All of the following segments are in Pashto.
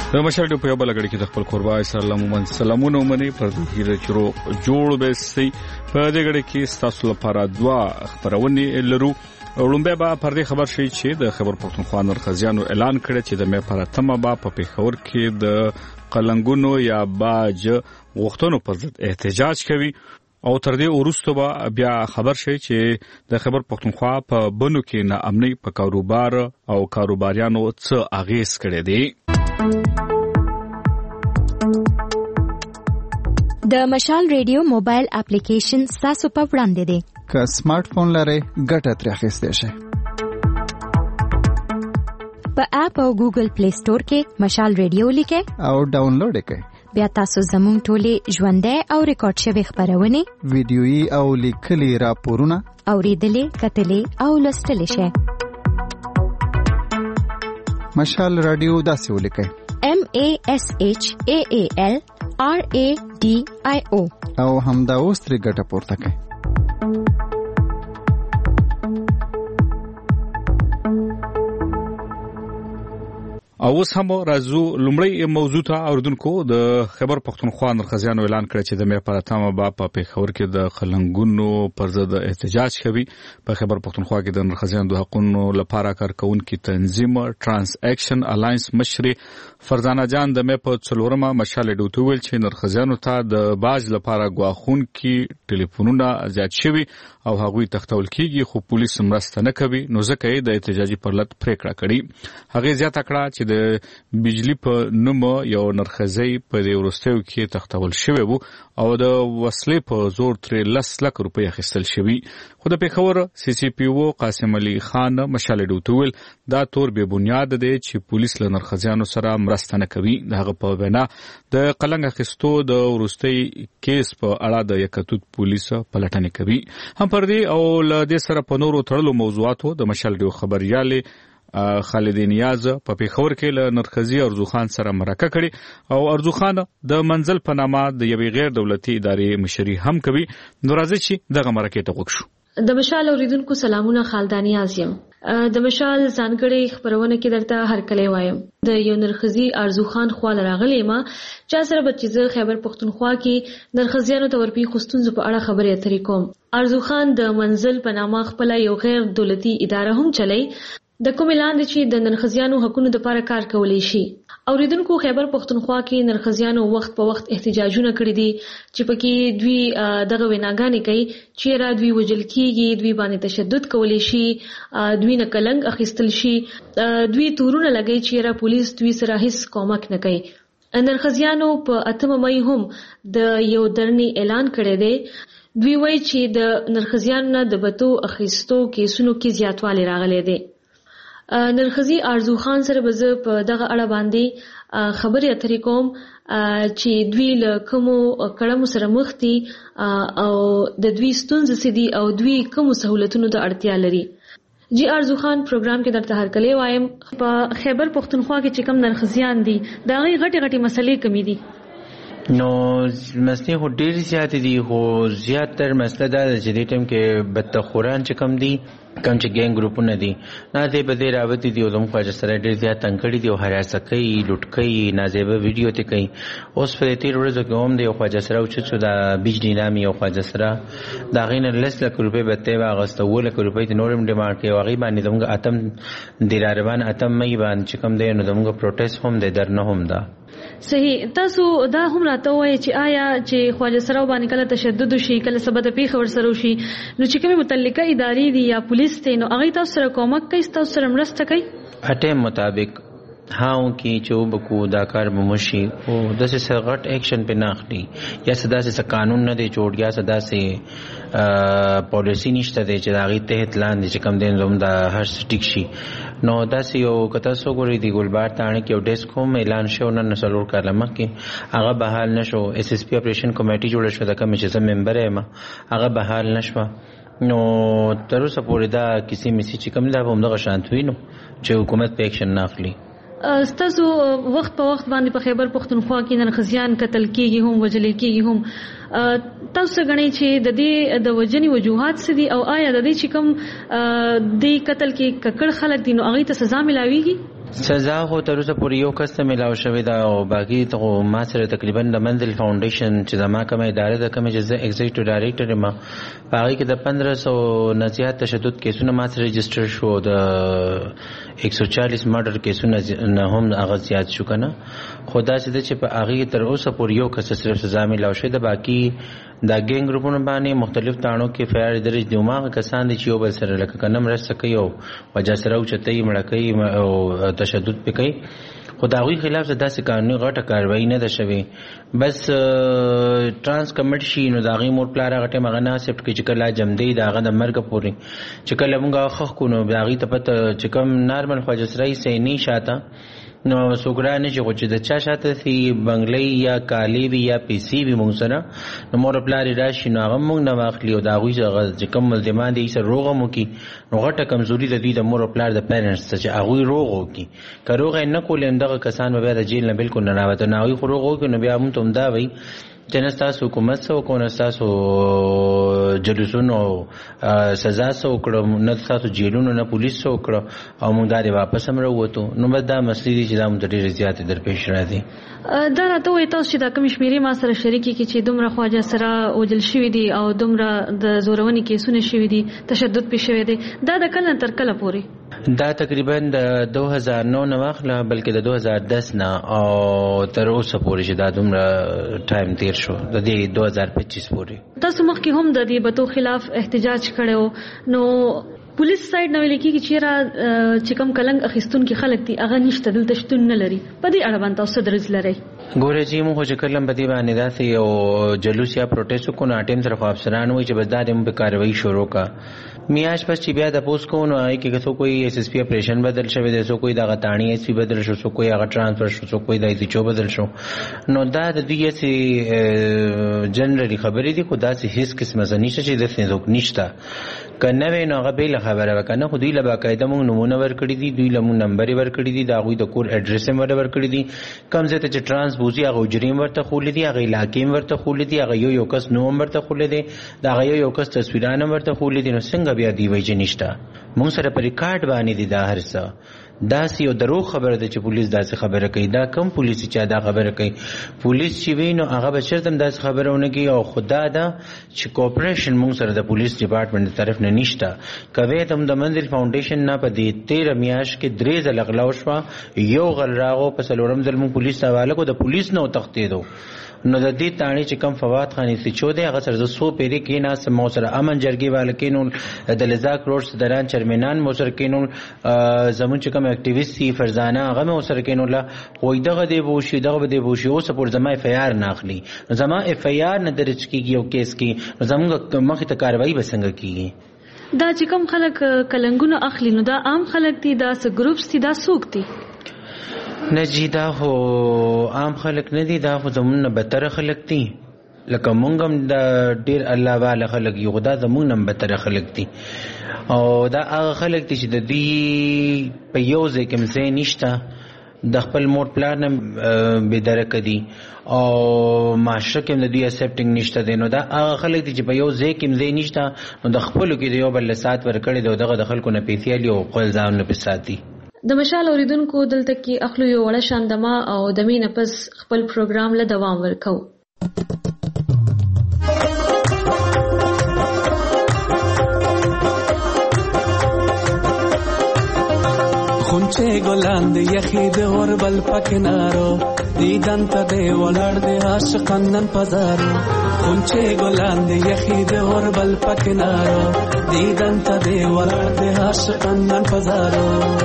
د مشال په یو بل غړي کې د خپل قربای سلامونه ومني پر دغه چرو جوړ به سي په دې غړي کې تاسو لپاره دوا خبرونه لرو. ولومبه با پر دې خبر شي چې د خبر پښتونخوا نرخزیانو اعلان کړی چې د مې پر تمه با په پیښور کې د قلنګونو یا باج غوښتنو پر ضد احتجاج کوي او تر دې وروسته با بیا خبر شي چې د خبر پښتونخوا په بنو کې نه امني په کاروبار او کاروباریانو څه اغیز کړی دی. د مشال ریډیو موبایل اپلیکیشن تاسو په وړاندې دی. که سمارټ فون لرئ ګټه ترې اخیستی شئ. په اپ او ګوګل پلی سٹور کې مشال ریډیو لیکئ او ډاونلوډ یې کړئ. بیا تاسو زموږ ټولې ژوندۍ او ریکارډ شوي خبرونه ویډیويي او لیکلي راپورونه اوریدلې کتلې او لوستلې شئ. مشال رادیو داسې ولیکئ MASHAAL RADIO او همدا اوس ترې ګټه پورته کړئ. او اوس هم راځو لومړی موضوع ته اوردونکو د خبر پښتونخوا نرخزیانو اعلان کړی چې د مې پر تمه با په پیښور کې د قلنګونو پر ضد احتجاج کوي. په خبر پښتونخوا کې د نرخزیانو د حقوقو لپاره کارکونکو تنظیم ترانس اکشن الاینس مشري فرزانه جان د مې په څلورمه مشال ډوټو ویل چې نرخزیانو ته د باج لپاره غواخونکو ټلیفونونه زیات شوي او هغوی تختول کیږي خو پولیس مرسته نه کوي نو ځکه یې د احتجاجي پرلط پریکړه کړې. هغه زیاته کړه چې د بجلی په نوم یو نرخزی په دې ورستیو کې تختول شوی وو او د وسلې په زور ترې 10 لک روپۍ اخیستل شوی. خو د پیښور سی سی پی او قاسم علي خان مشال ډوټول دا تور به بنیاد دی چې پولیس له نرخزیانو سره مرسته نه کوي. دغه په وینا د قلنګ اخیستو د ورستي کیس په اړه د یکتوت پولیس پلټنې کوي. هم پر دې او له دې سره په نورو تړلو موضوعاتو د مشال ډیو خبريالي خالد نیاز په پیښور کې له نرخزی ارزو خان سره مرکه کړي او ارزو خان د منزل په نامه د یوې غیر دولتي ادارې مشري هم کوي. نو راځي چې دغه مرکه ته وګورو. د مشال اوریدونکو سلامونه، خالدانی ازیم. د مشال ځانګړي خبرونه کې درته هرکلی وایم. د یو نرخزی ارزو خان خواله راغلی ما چا سره بچیزه خیبر پښتونخوا کې نرخزیانو ته ورپی خوستونزو په اړه خبرې اترې کوم. ارزو خان د منزل په نامه خپل یو غیر دولتي اداره هم چلای د کوم اعلان چې د نرخزیانو حقوقو لپاره کار کولی شي. اوریدونکو خیبر پښتونخوا کې نرخزیانو وخت په وخت احتجاجونه کړی دي چې پکې دوی دغه ویناګانې کوي چې را دوی وجل کیږي، دوی باندې تشدد کولی شي، دوی نه کلنګ اخیستل شي، دوی تورونه لګي چې را پولیس دوی سره هیڅ کومک نه کوي. نرخزیانو په 8 مې هم د یو درنی اعلان کړی دی. دوی وایي چې د نرخزیانو نه د بتو اخیستو کیسونو کې زیاتوالی راغلی دی. نرخزی ارزو خان سره به زه په دغه اړه باندې خبرې اترې کوم چې دوی له کومو کړمو سره مخ دي او د دوی ستونزې څه دي او دوی کومو سہولتونو ته اړتیا لري. جی ارزو خان پروګرام کې درته هرکلی وایم. په خیبر پښتونخوا کې چې کوم نرخزیان دي دا غي غټي غټي مسلې کمی دي. نو مسلې هو ډېر زیات دي خو زیاتره مسله دا چې د ټیم کې بدتخوران چې کم دي کم چې ګینګ ګروپونه دي نازې به دې راوتی دي او زموږ خواجه سره ډېر زیات تنګ کړي دي او هراسه کوي، لوټ کوي، نازیبه ویډیو ته کوي. اوس په تیر ورځو کې هم دی یو خواجه سره چې د بجلی نامي یو خواجه سره دا غینه 10 لک روپۍ به ته واغسته 2 لک روپۍ د نورم ډیمانډ کوي. واغې باندې زموږ اتم د راروان اتم مې باندې چې کم دی نو زموږ پروټیست هم دی درنه هم ده. صحیح. تاسو دا هم راته وایي چې آیا چې خواجه سره باندې کله تشدد شي کله سبب پیښ ور سره شي نو چې کومه متعلقه ادارې دي یا پولیس ته نو هغه تاسو سره کومک کوي، تاسو سره مرسته کوي اټیم مطابق هاو کی چې وبکو دا کار بمشي او د څه غټ اکشن په ناخلي یا صدا سے قانون نه دی جوړ یا صدا سے پالیسی نشته دی چې داغي ته اطلاع دي چې کم دین زوم دا هر سټیک شي. نو دا سی یو کته سو ګوري دی ګلبار تانه کې ډیسک هم اعلان شو نن نسلور کلمه کې هغه بحال نشو. اس اس پی اپریشن کمیټي جوړ شو د کوم چې ممبر یم هغه بحال نشو. نو تر اوسه پورې دا کسی مسی چې کوم دا هم دغه شانتوي نو چې حکومت په اکشن ناخلي. ستاسو وخت په وخت باندې په خیبر پښتونخوا کې نرخزیان قتل کیږي هم وجل کیږي هم. تاسو غنئ چې د دې د وجنی وجوهات څه دي او آیا د دې چې کوم د قتل کې ککړ خلک دي نو هغه ته سزا ملاويږي؟ سزا خو تر اوسه پورې یو کس ته ملاو شوې ده او باقي ته ما سره تقریبا د منزل فاونډیشن چې زما کومه اداره ده کومه چې زه ایگزیکټیو ډایریکټر یم په هغې کې د 1500 نه زیات تشدد کیسونه ما سره رجسټر شو د 140 مرډر کیسونه نه هم هغه زیات شو که نه خو داسې ده چې په هغې تر اوسه پورې یو کس صرف سزا ملاو شوې ده باقي دا ګینګ ګروپونه باندې مختلف تاڼو کې فیار درج دی هماغه کسان دي چې یو بل سره لکه که نه مرسته کوي او وجه سره اوچتوي مړه کوي او تشدد پې کوي خو د هغوی خلاف داسې قانوني غټه کاروایي نه ده شوې بس ټرانس کمټ شي نو د هغې مور پلار هغه ټایم هغه نه اکسپټ کوي چې کله جمدی د هغه د مرګه پورې چې کله مونږ هغه ښخ کړو نو د هغې ته پته چې کوم نارمل خواجه سرایي سیني شاته نو څوک را نه شي خو چې د چا شاته سي بنګلۍ یا کالي وي یا پیسې وي مونږ سره نو مور پلار یې راشي نو هغه مونږ نه واخلي او د هغوی چې کوم ملزمان دي سره روغ هم وکړي نو غټه کمزوري د دوی د مور پلار د پیرنټس ته چې هغوی روغ وکړي که روغ یې نه کولې همدغه کسان به بیا د جیل نه بلکل نه راوته نو هغوی خو روغ وکړي نو بیا مونږ ته همدا وایي چې نه ستاسو حکومت څه وکړو نه ستاسو جلوسونو سزا څه وکړو نه ستاسو جیلونو نه پولیس څه وکړو او مونږ دا دی واپس هم راووتو نو بس دا مسلې دي چې دا مونږ ته ډېرې زیاتې درپېښ راځي دا راته وایي تاسو چې دا کومې شمېرې ما سره شریکې کړي چې دومره خواجه سره وژل شوي دي او دومره د زورونې کیسونه شوي دي تشدد پې شوی دی دا د کله تر کله پورې دا تقریبا د 2009 نه واخله بلکې د 2010 نه او تر اوسه پورې چې دا دومره ټایم تیر شو د دې 2025 پورې تاسو مخکې هم د دې بتو خلاف احتجاج کړو نو پولیس سایډ نه ویل کېږي چې چې کوم کلنګ اخیستونکي خلک دي هغه نشته دلته شتون نه لري په دې اړه باندې تاسو درز لرئ ګوره چې موږ چې کله په دې باندې داسې یو جلوس یا پروټیسټ وکړو نو ټیم سره خو افسران وایي چې بس دا دې موږ په کاروایي شروع کا میاشت پس چې بیا د پوس کوو نو هغې کې که څوک کوئی ایس ایس پي اپریشن بدل شوی دی څوک کوئی دغه تاڼي ایس پي بدل شو څوک کوئی هغه ټرانسفر شو څوک کوئی د ایس ایچ او بدل شو نو دا د دوی هسې جنرالي خبرې دي خو داسې هېڅ قسمه څه نشته چې داسې څوک نشته که نه وی نو هغه بېله خبره وه که نه خو دوی له باقاعده مونږ نومونه ورکړي دي دوی له مونږ نمبرې ورکړي دي د هغوی د کور اډرس هم ورکړي دي کوم ځای ته چې ټرانس بوځي هغه حجرې هم ورته ښولې دي هغه علاقې هم ورته ښولې دي هغه یو کس نوم هم ورته ښولې دی د هغه یو کس تصویران هم ورته ښولې دي نو څنګه بیا دوی وایي چې نشته مونږ سره په ریکارډ باندې دي دا هر څه داسې یو دروغ خبره ده چې پولیس داسې خبره کوي دا کم پولیس چې دا خبره کوي پولیس چې وي نو هغه به چېرته هم داسې خبره ونه کوي او خو دا ده چې کوپریشن مونږ سره د پولیس ډپارټمنټ د طرف نه نشته کوي ته هم د منزل فاونډیشن نه په دې 13 میاشت کې 3 ځله غلا وشوه یو غل راغو په څلورم ځل مونږ پولیس ته حواله کړو د پولیس نه وتښتېدو نو د دې تاڼې چې کم فواد خان سیچو دی هغه سره زه څو پیرې کېناستم مو سره امن جرګې والا کېنول د لذاک روډ صدران چرمنان مو سره کېنول زمونږ چې کوم اکټیویسټ دي فرزانه هغه مو سره کېنوله وایي دغه دی به وشي دغه به دی به وشي اوس پورې زما اف آی آر نه اخلي نو زما اف آی آر نه درج کېږي یو کیس کې نو زموږ مخې ته کاروایي به څنګه کېږي دا چې کوم خلک کلنګونه اخلي نو دا عام خلک دي دا څه ګروپس دي دا څوک دي نه جی دا خو عام خلک نه دي دا خو زمونږ نه بدتره خلک دي لکه مونږ هم د ډېر الله والا خلک یو خو دا زمونږ نه هم بدتره خلک دي او دا هغه خلک دي چې د دوی په یو ځای کې ځای نشته د خپل مور پلار نه بېدرکه دي او معاشره کې هم د دوی اکسپټینګ نشته دی نو دا هغه خلک دي چې په یو ځای کې ځای نشته نو د خپلو کې د یو بل له سات ورکړی دی او دغه د خلکو نه پیسې اخلي او خپل ځانونه پې ساتي د مشال اوریدونکو دلته کې اخلو یو وړه شاندما او د مینه پس خپل پروګرام له دوام ورکو خونچه ګلان د یخې د اوربل پکنارو دیدن ته دی ولاړ د عاشقان نن پزارو خونچه ګلان د یخې د اوربل پکنارو دیدن ته دی ولاړ د عاشقان نن پزارو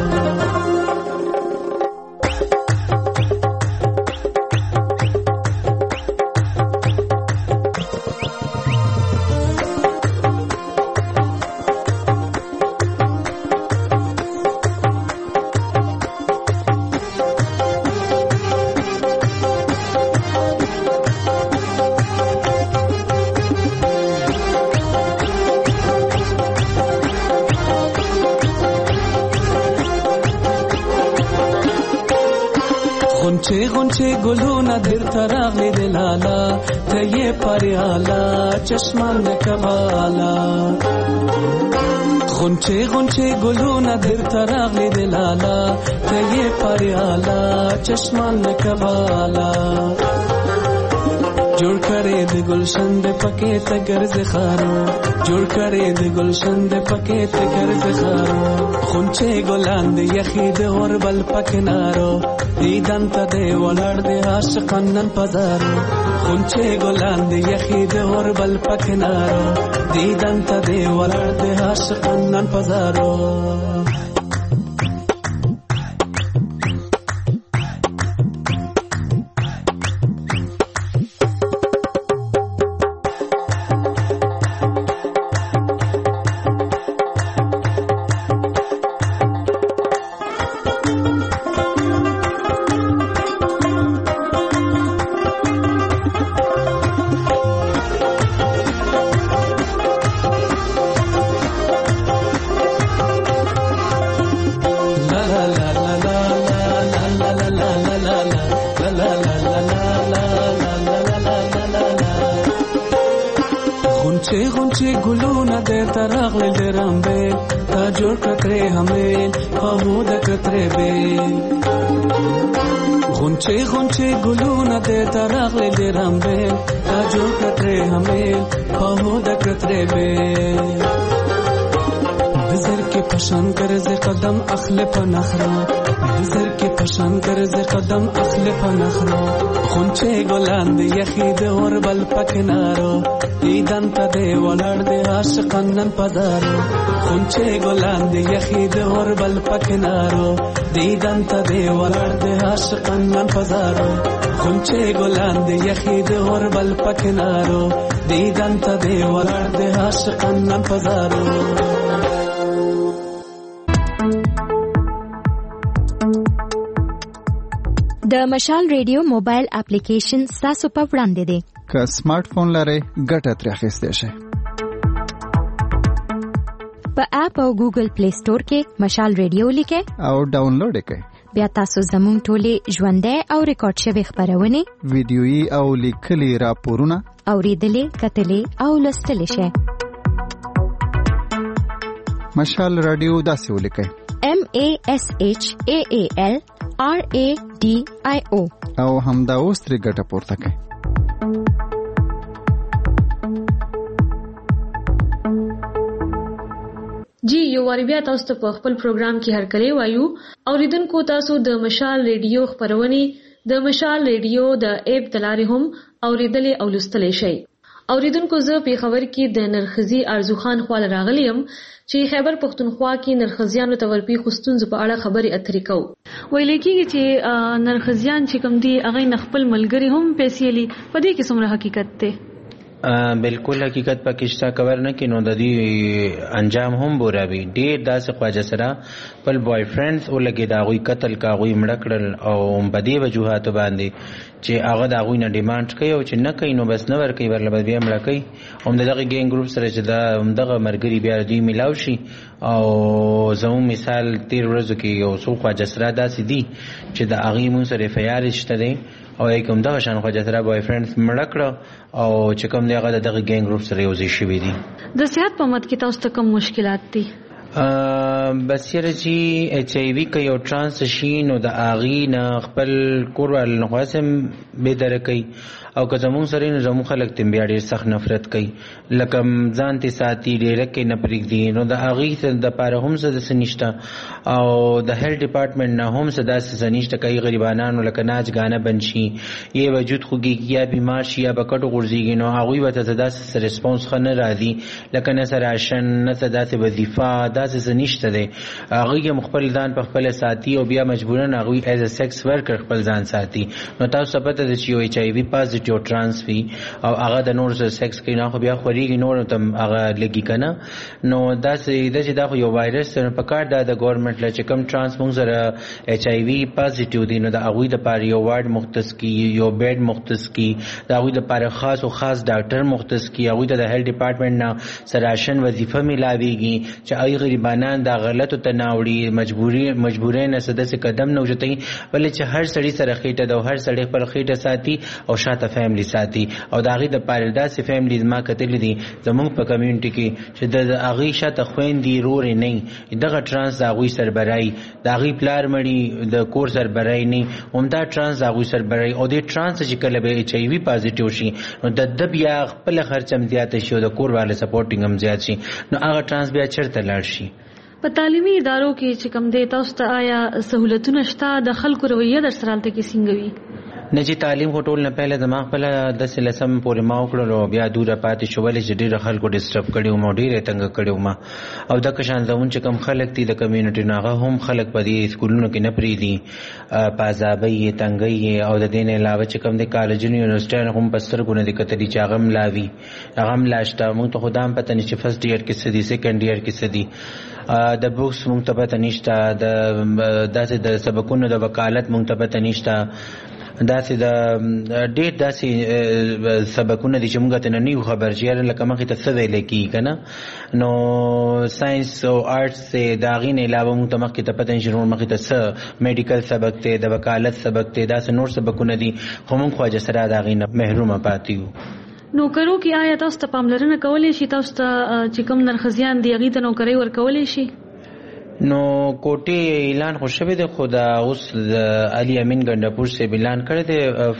غونچه گلونه در تراغلی دلالا تیه پریالا چشمان کبالا غنچه غنچه گلونه در تراغلی دلالا تیه پریالا چشمان نکوالا جوړ کړې د گلشن د پکې ته ګرځې خارو جوړ کړې د گلشن د پکې ته ګرځې خارو خونچه ګلان د یخې د اوربل پکې نارو دیدن ته دی ولاړ د عاشقان نن پزارو خونچه ګلان د یخې د اوربل پکې نارو دیدن ته دی ولاړ د عاشقان نن پزارو غنچه گلونه در تراغل درم بیل تا جور کتره همیل خامود کتره بیل غنچه گلونه در تراغل درم بیل تا جور کتره همیل خامود کتره بیل بزر کے پشان کرز قدم اخل پنخرا بزر کے پشان کرز قدم اخل پنخرا غنچه گلان دی یخید اور بل پکنارو دیدن تا دی ولر دی عاشقان نن پزارو غنچه گلان دی یخید اور بل پکنارو دیدن تا دی ولر دی عاشقان نن پزارو غنچه گلان دی یخید اور بل پکنارو دیدن تا دی ولر دی عاشقان نن پزارو د مشال ریډیو موبایل اپلیکیشن تاسو په وړاندې دی که سمارټ فون لرئ ګټه ترې اخیستی شئ په اپ او ګوګل پلی سٹور کې مشال ریډیو لیکئ او ډاونلوډ یې کړئ بیا تاسو زموږ ټولې ژوندۍ او ریکارډ شوي خپرونې ویډیويي او لیکلي راپورونه اورېدلې کتلې او لوستلی شئ مشال رادیو داسې ولیکئ MASHAAL RADIO او همدا اوس ترې ګټه پورته کړئ جی یو واری بیا تاسو ته په خپل پروګرام کې هرکلی وایو اوریدونکو تاسو د مشال ریډیو خبرونه د مشال ریډیو د اپ دلاري هم اوریدلې او لوستلې شئ اوریدونکو زه په خبر کې د نرخزي ارزو خان خپل راغلیم چې خیبر پختونخوا کې نرخزیانو تورپی خستونز په اړه خبري اترې کو ویل کېږي چې نرخزیان چې کوم دي هغه نخپل ملګری هم پیسې لې په دې کې څومره حقیقت ته بالکل حقیقت پاکستان کور نه کینو د دې انجام هم بوراوي ډېر داسې خواجه سره خپل بوای فرندز او لګي دا غوي قتل کا غوي مړکړل او بدی وجوهات باندې چې هغه دا غوي نه ډیماند کوي او چې نه کوي نو بس نه ور کوي ورل بیا مړ کوي هم دغه ګینګ ګروپ سره چې دا دغه مرګري بیا دوی ملاو شي او زمو مثال تیر ورځو کې یو څو خواجه سره داسې دي چې دا هغه مون سره فیال شته دي او کوم دا شان خواجه سره بوای فرندز مړ کړ او چې کوم دغه دغه ګینګ ګروپ سره یوځي شوی دي د صحت په مت کې تاسو ته کوم مشکلات دي بسیره چې ایچ ای وی کې یو ترانس شي نو د اغي نه خپل کورال نه خاصم به درکې او که زمون سره نه زمون خلک تم بیا ډیر سخت نفرت کوي لکه ځان ته ساتي ډیر کې نه پرېږدي نو د اغي د پاره هم څه د سنشتہ او د هیلث ډپارټمنټ نه هم څه د سنشتہ کوي غریبانو لکه ناج غانه بنشي یې وجود خوږي یا بیمار شي یا بکټو غورځيږي نو هغه وته د ریسپانس خنه راځي لکه نه سره شن نه صداسه وظیفه داسې سنشتہ دی هغه مخبل ځان په خپل ساتي او بیا مجبورن هغه ایز ا سیکس ورکر خپل ځان ساتي نو تاسو پته د چې یو ایچ ای وی پازیټیو ترانس وی او هغه د نور سره سیکس کوي نه خو بیا خوريږي نور ته هغه لګي کنه نو داسې دا یو وایرس په کار د ګورنمنت له چکم ترانس مونږ سره ایچ ای وی پازیټیو دي نو د هغه د پاره یو وارد مختص کی یو بیډ مختص کی د هغه د پاره خاص او خاص ډاکټر مختص کی هغه د هیلث ډپارټمنټ نه سراشن وظیفه ملاويږي چې هغه طالبانان دا غلطو ته ناوړي مجبورۍ نه سداسې قدم نه اوچتوي ولې چې هر سړي سره خېټه ده او هر سړی خپل خېټه ساتي او شاته فیملی ساتي او د هغې دپاره داسې فیملی ما کتلي دي زموږ په کمیونټي کې چې د هغې شاته خویندې رورې نه دغه ټرانس د هغوی سربرایي د هغې پلار مړي د کور سربرایي نه همدا ټرانس د هغوی سربرایي او دې ټرانس چې کله به ایچ آی وي پازیټیو شي نو د بیا خپله خرچ هم زیاته شي او د کور والا سپورټینګ هم زیات شي نو هغه ټرانس بیا چېرته لاړ شي. په تعلیمي ادارو کې چې کوم دی تاسو ته آیا سہولتونه شته د خلکو رویه در سره هلته کې څنګه وي؟ نه چې تعلیم خو ټول نه پهله زما خپله داسې لسم پورې ما وکړلو بیا دوره پاتې شو ولې چې ډېره خلکو ډسټرب کړي وم او ډېره یې تنګه کړي وم او دغه شان زمونږ چې کوم خلک دي د کمیونټي نو هغه هم خلک په دې سکولونو کې نه پرېږدي په عذابۍ یې تنګۍ یې او د دې نه علاوه چې کوم د کالجونو یونیورسټیانو هم په سترګو نه دي کتلي چې هغه هم لا وي هغه هم لا شته موږ ته خو دا هم پته نه چې فرسټ ایئر کې څه دي سیکنډ ایئر کې څه دي د بوکس مونږ ته پته نشته داسې د سبقونو د وکالت مونږ ته پته نشته داسې د ډېر داسې سبقونه دي چې مونږ ته نه نیو خبر چې یاره لکه مخې ته څه ویلی کېږي که نه نو ساینس او آرټس د هغې نه علاوه مونږ ته مخکې ته پته نشي نور مخې ته څه میډیکل سبق دی د وکالت سبق دی داسې نور سبقونه دي خو مونږ خواجه سره د هغې نه محرومه پاتې یو. نوکرو کې آیا تاسو ته پاملرنه کولی شي تاسو ته چې کوم نرخزیان دی هغې ته نوکرۍ ورکولی شي؟ نو کوټې اعلان خو شوی دی خو دا اوس د علي امین ګنډاپور صاحب اعلان کړی دی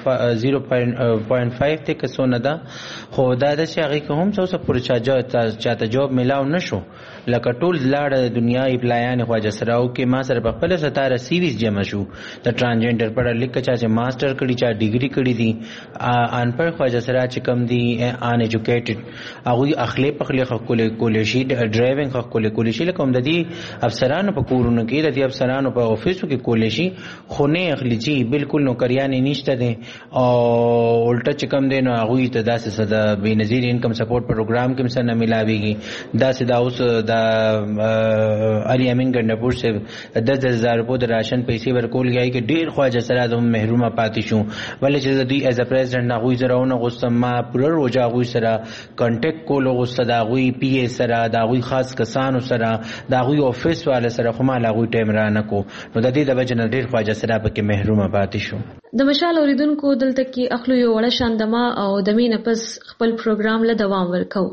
0.5 دی که څونه ده خو دا ده چې هغې کې هم څه اوسه پورې چاته جواب میلاو نه شو لکه ټول لاړه د دنیا اپلایانې خواجه سره وکړې ما سره په خپله 17 سیریز جمع شو د ټرانسجنډر پړه لیکه چا چې ماسټر کړي چا ډیګري کړي دي انپړ خواجه سره چې کم دي ان ایجوکیټډ هغوی اخلی پخلی ښه کولی شي ډرایوینګ ښه کولی شي لکه هم د دې افسرانو په کورونو کې د دې افسرانو په افیسو کې کولی شي خو نه اخلي چې بالکل نوکریانې نشته دی او الټه چې کم دی نو هغوی ته داسې څه د بېنظیر انکم سپورټ پروګرام کې هم څه نه میلاویږي داسې دا اوس د علي امین ګنډاپور صاحب 10,000 روپو د راشن پیسې ورکول گیا کې ډېر خواجه سره د محرومه پاتې شو ولې چې د دوی ایز ا پریزیډنټ هغوی سره ونغوستم ما پوره روژه هغوی سره کنټیکټ کول وغوسته د هغوی پی ای سره د هغوی خاص کسانو سره د هغوی افیس والا سره خو ما له هغوی ټایم را نه کو نو د دې د وجې نه ډېر خواجه سره پکې محرومه پاتې شو. د مشال اوریدونکو دلته کې اخلو یو وړه شاندما او د مې نه پس خپل پروګرام له دوام ورکو.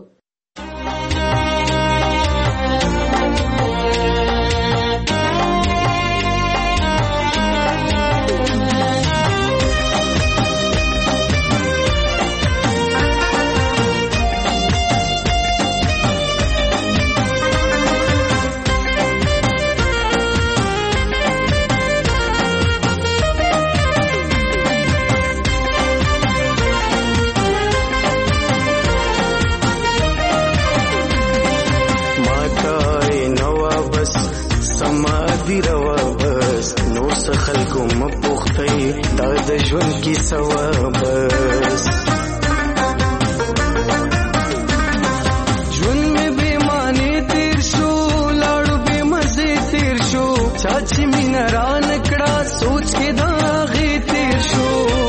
ژوند کی ثوابس ژوند می بے معنی تیر شو لاړو بے مزه تیر شو چاچی مینا را نکړه سوچ کې دا غي تیر شو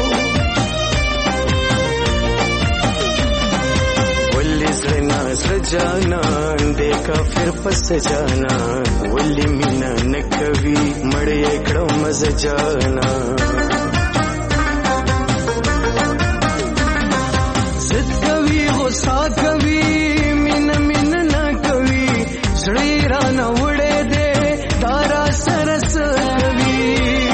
ولې زړه زړه جانان دې کافر پس جانان ولې مینا نکوي مړې کړه مزه جانان غصہ کوي مین نه کوي زړه را نه وړې دې دارا سرس کوي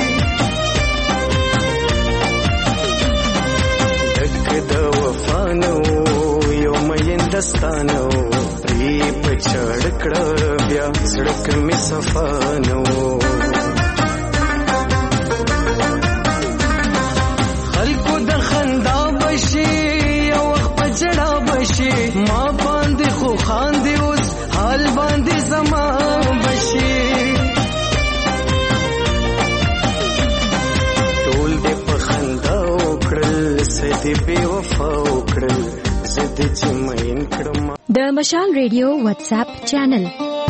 دک د وفانو یو مین دستانو پری پچړ کړه بیا سړک می صفانو خلکو د خندا بشي جڑا بشي ما باندې خو خاندي اوس حال باندې زما بشي ټول دې په خندا وکړل سدي بے وفا وکړل زدي چې مين کړم. د مشال ریډیو واتس اپ چینل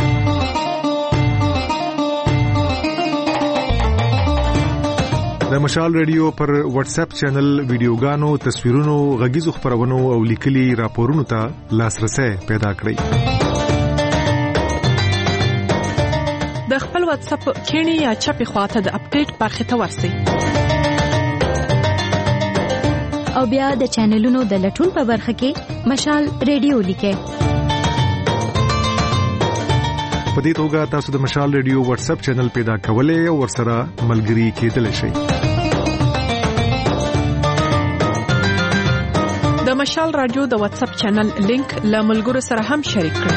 د مشال ریډیو پر واتس اپ چینل ویډیوګانو، تصویرونو، غږیزو خبرونو او لیکلي راپورونو ته لاسرسي پیدا کړئ. د خپل واتس اپ کینی یا چپی خواته د اپډیټ برخه ته ورسئ او بیا د چینلونو د لټون په برخه کې مشال ریډیو لیکئ. په دې توګه تاسو د مشال ریډیو واتس اپ چینل پیدا کولای او ورسره ملګري کېدلی شئ. د مشال رادیو د واتس اپ چینل لینک له ملګرو سره هم شریک کړئ.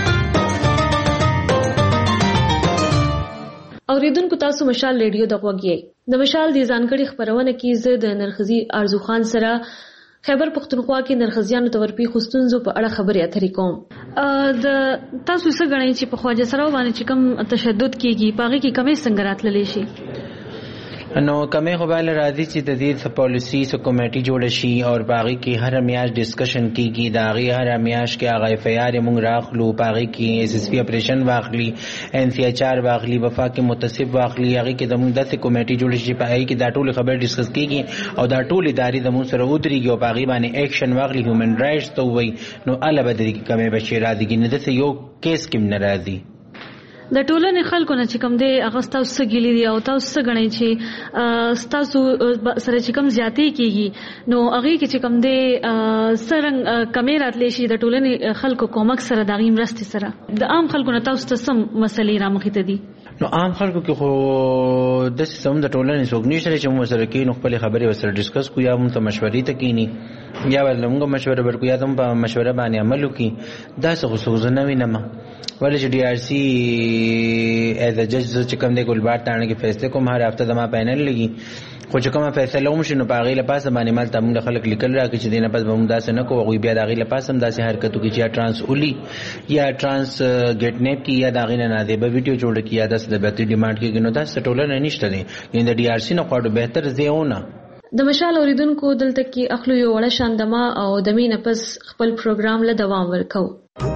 اوریدونکو تاسو مشال ریډیو د غوږی د مشال د ځانګړي خبرونه کې زه د نرخزي ارزو خان سره خیبر پختونخوا کې نرخزیانو تورپی خستونزو په اړه خبرې اترې کوم. د تاسو څه غواړئ چې په خواجه سره باندې چې کوم تشدد کیږي پاغي کې کمې څنګه راتللی شي؟ نو کمې خو باندې راځي چې د دې پالیسی سو کمیټي جوړ شي او باغی کې هر میاش ډسکشن کیږي دا غي هر میاش کې هغه اف ای آر موږ راخلو باغی کې اس اس پی اپریشن واخلي ان سی ایچ آر واخلي وفاق کې متصف واخلي هغه کې د موږ داسې کمیټي جوړ شي په هغه کې دا ټول خبر ډسکس کیږي او دا ټول ادارې د موږ سره ودرېږي او باغی باندې اکشن واخلي هیومن رائټس ته وای نو اله بدري کې کمې بشي راځي نه دسه یو کیس کې نه راځي. د ټولنې خلکو نه چې کوم دی هغه تاسو څه ګیلې دي او تاسو څه غنئ چې تاسو سره چې کوم زیاتې کیږي نو هغه کې چې کوم دی سرنګ کمې راتلې شي د ټولنې خلکو کومک سره د غیم رستي سره د عام خلکو نه تاسو ته سم مسلې را مخې ته دي. نو عام خلکو کې خو د سیستم د ټولنې څوک نشته چې موږ سره کې نو خپل خبرې وسره ډیسکس کو یا موږ ته مشورې ته کینی یا ولومغه مشوره ورکو یا تم په مشوره باندې عمل وکي دا څه خصوصا نه وینم ولې چې ډي آر سی ایز ا جج چې کوم دی ګلبار تانه کې فیصله کوم هر هفته د ما پینل لګي خو چې کومه فیصله ومشي نو پاغې له پاسه باندې مال تمون خلک لیکل راکړي چې دینه پس بمدا سه نه کوو بیا داغې له پاسه هم داسې حرکتو کې چې ترانس اولی یا ترانس ګټنیپ کې یا داغې نه دی به ویډیو جوړ کې یا داسې د بیت ډیماند کې نو داسې ټولنه نشته دی یعنی د ډي آر سی نه خو بهتر زیونه د مشال اوریدونکو دلته کې اخلو یو وړه شاندما او د مینه پس خپل پروګرام له دوام ورکو.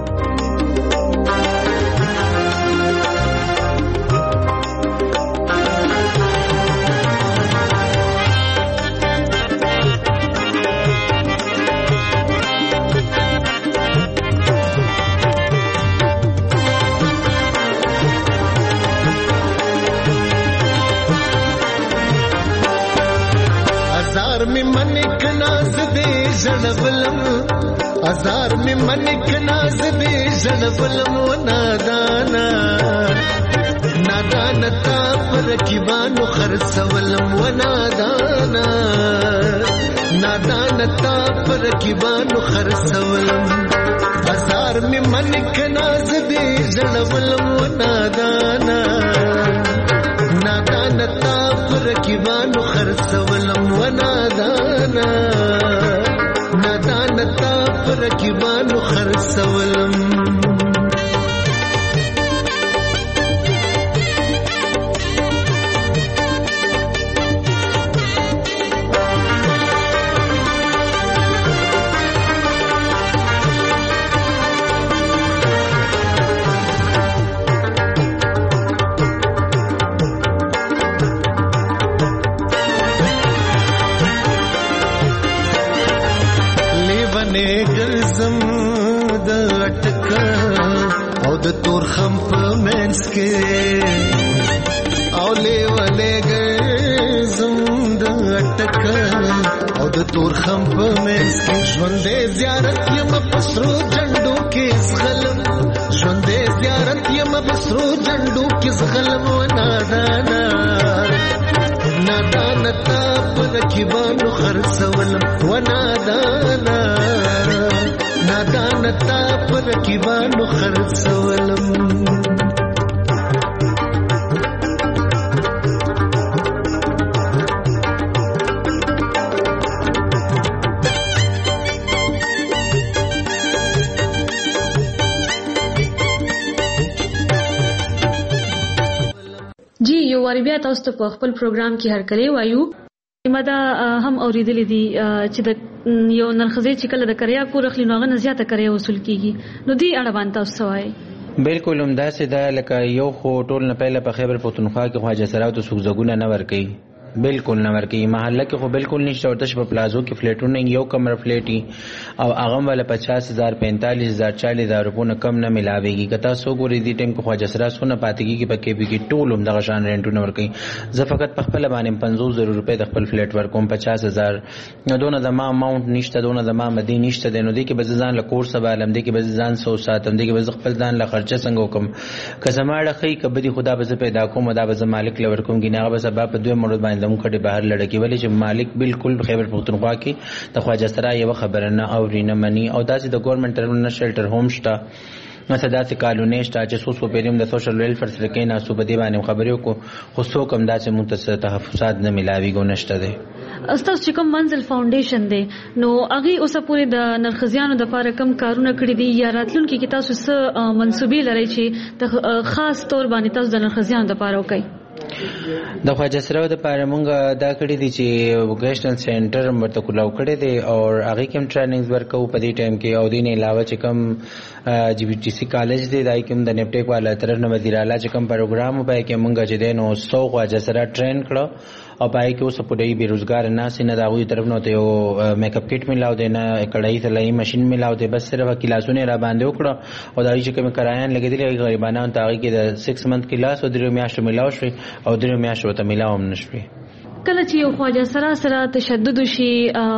ازار می منک ناز دې زړولم و نادانا نادانا تا پر کیبانو خرڅولم و نادانا نادانا تا پر کیبانو خرڅولم ازار می منک ناز دې زړولم و نادانا نادانا تا پر کیبانو خرڅولم و نادانا نادانتا پر رکیبانو خرڅولم د تور خم په منس کې او لیوالې ګرځم د اٹک او د تور خم په منس کې ژوندې زیارت یم پسرو جنډو کې زغلم ژوندې زیارت یم پسرو جنډو کې زغلم و نادانا نادانا تا پر کیبانو خرڅولم و نادانا نادانا تا پر کیبانو خرڅولم جی یو واری بیا تاسو ته په خپل پروګرام کې هرکلی وایو. مدا هم اوریدلې دي چې د یو نرخزي چې کله د کریا کور اخلي نو هغه زیاته کریا وصول کیږي نو دې اړه باندې تاسو وایي. بالکل همدا سي دا لکه یو خو ټول نه پهله په خیبر پختونخوا کې خواجه سراو ته سوزګونه نه ور کوي بالکل نه ورکی محله کې خو بالکل نشته ورته په پلازو کې فلیټونه یو کمره فلیټي او هغه ول 50000 45000 40000 روپونه کم نه ملاويږي کته سو ګوري دي ټیم کو خواجه سره سونه پاتېږي کې پکې به کې ټول هم دغه شان رینټونه ورکي زه فقط په خپل باندې 50000 روپے د خپل فلیټ ورکوم 50000 نه دونه د ما اماونت نشته دونه د ما مدي نشته د نو دي کې بززان له کور سبا لم دي کې بززان 100 ساتم دي کې بز خپل ځان له خرچه څنګه وکم کزماړه خې کبدي خدا به پیدا کوم دا به مالک لور کوم کې نه به سبب په دوه مرود باندې دم کډي بهر لړکی ولې چې مالک بالکل خیبر پختونخوا کې د خواجه سره یو خبر نه او رینه منی او داسې د ګورنمنت طرفه شیلټر هوم شته مثلا داسې کالونی شته چې سوسو پیریم د سوشل ویلفیر سره کې نه صوبې باندې خبرې کو خو څو کم داسې متصل تحفظات نه ملاوي ګو نشته دي استاد چې کوم منزل فاونډیشن دی نو هغه اوسه پورې د نرخزیانو د لپاره کم کارونه کړی دي یا راتلونکي کې تاسو څه منسوبې لرئ چې د خاص تور باندې تاسو د نرخزیانو د لپاره وکړئ د خواجه سره د پاره مونږ دا کړی دي چې ووکیشنل سنټر مرته کولاو کړی دی او هغه کوم ټریننګز ورکو په دې ټایم کې او دین علاوه چې کوم جی بی ټی سی کالج دی دای کوم د نیپټیک والا طرف نه وزیر اعلی چې کوم پروګرام په کې مونږ چې دین او 100 خواجه سره ټرین کړو او پای کې اوس په دې بیروزګار ناس نه دا غوي طرف نه ته یو میک اپ کټ ملاو دی نه کړای تلای ماشين ملاو دی بس صرف کلاسونه را باندې وکړو او دا چې کوم کرایان لګیدل غریبانو ته هغه کې د 6 منث کلاس او 3 میاشتې ملاو شي او 3 میاشتې ته ملاوم نشوي کله چې یو خواجه سره تشدد شي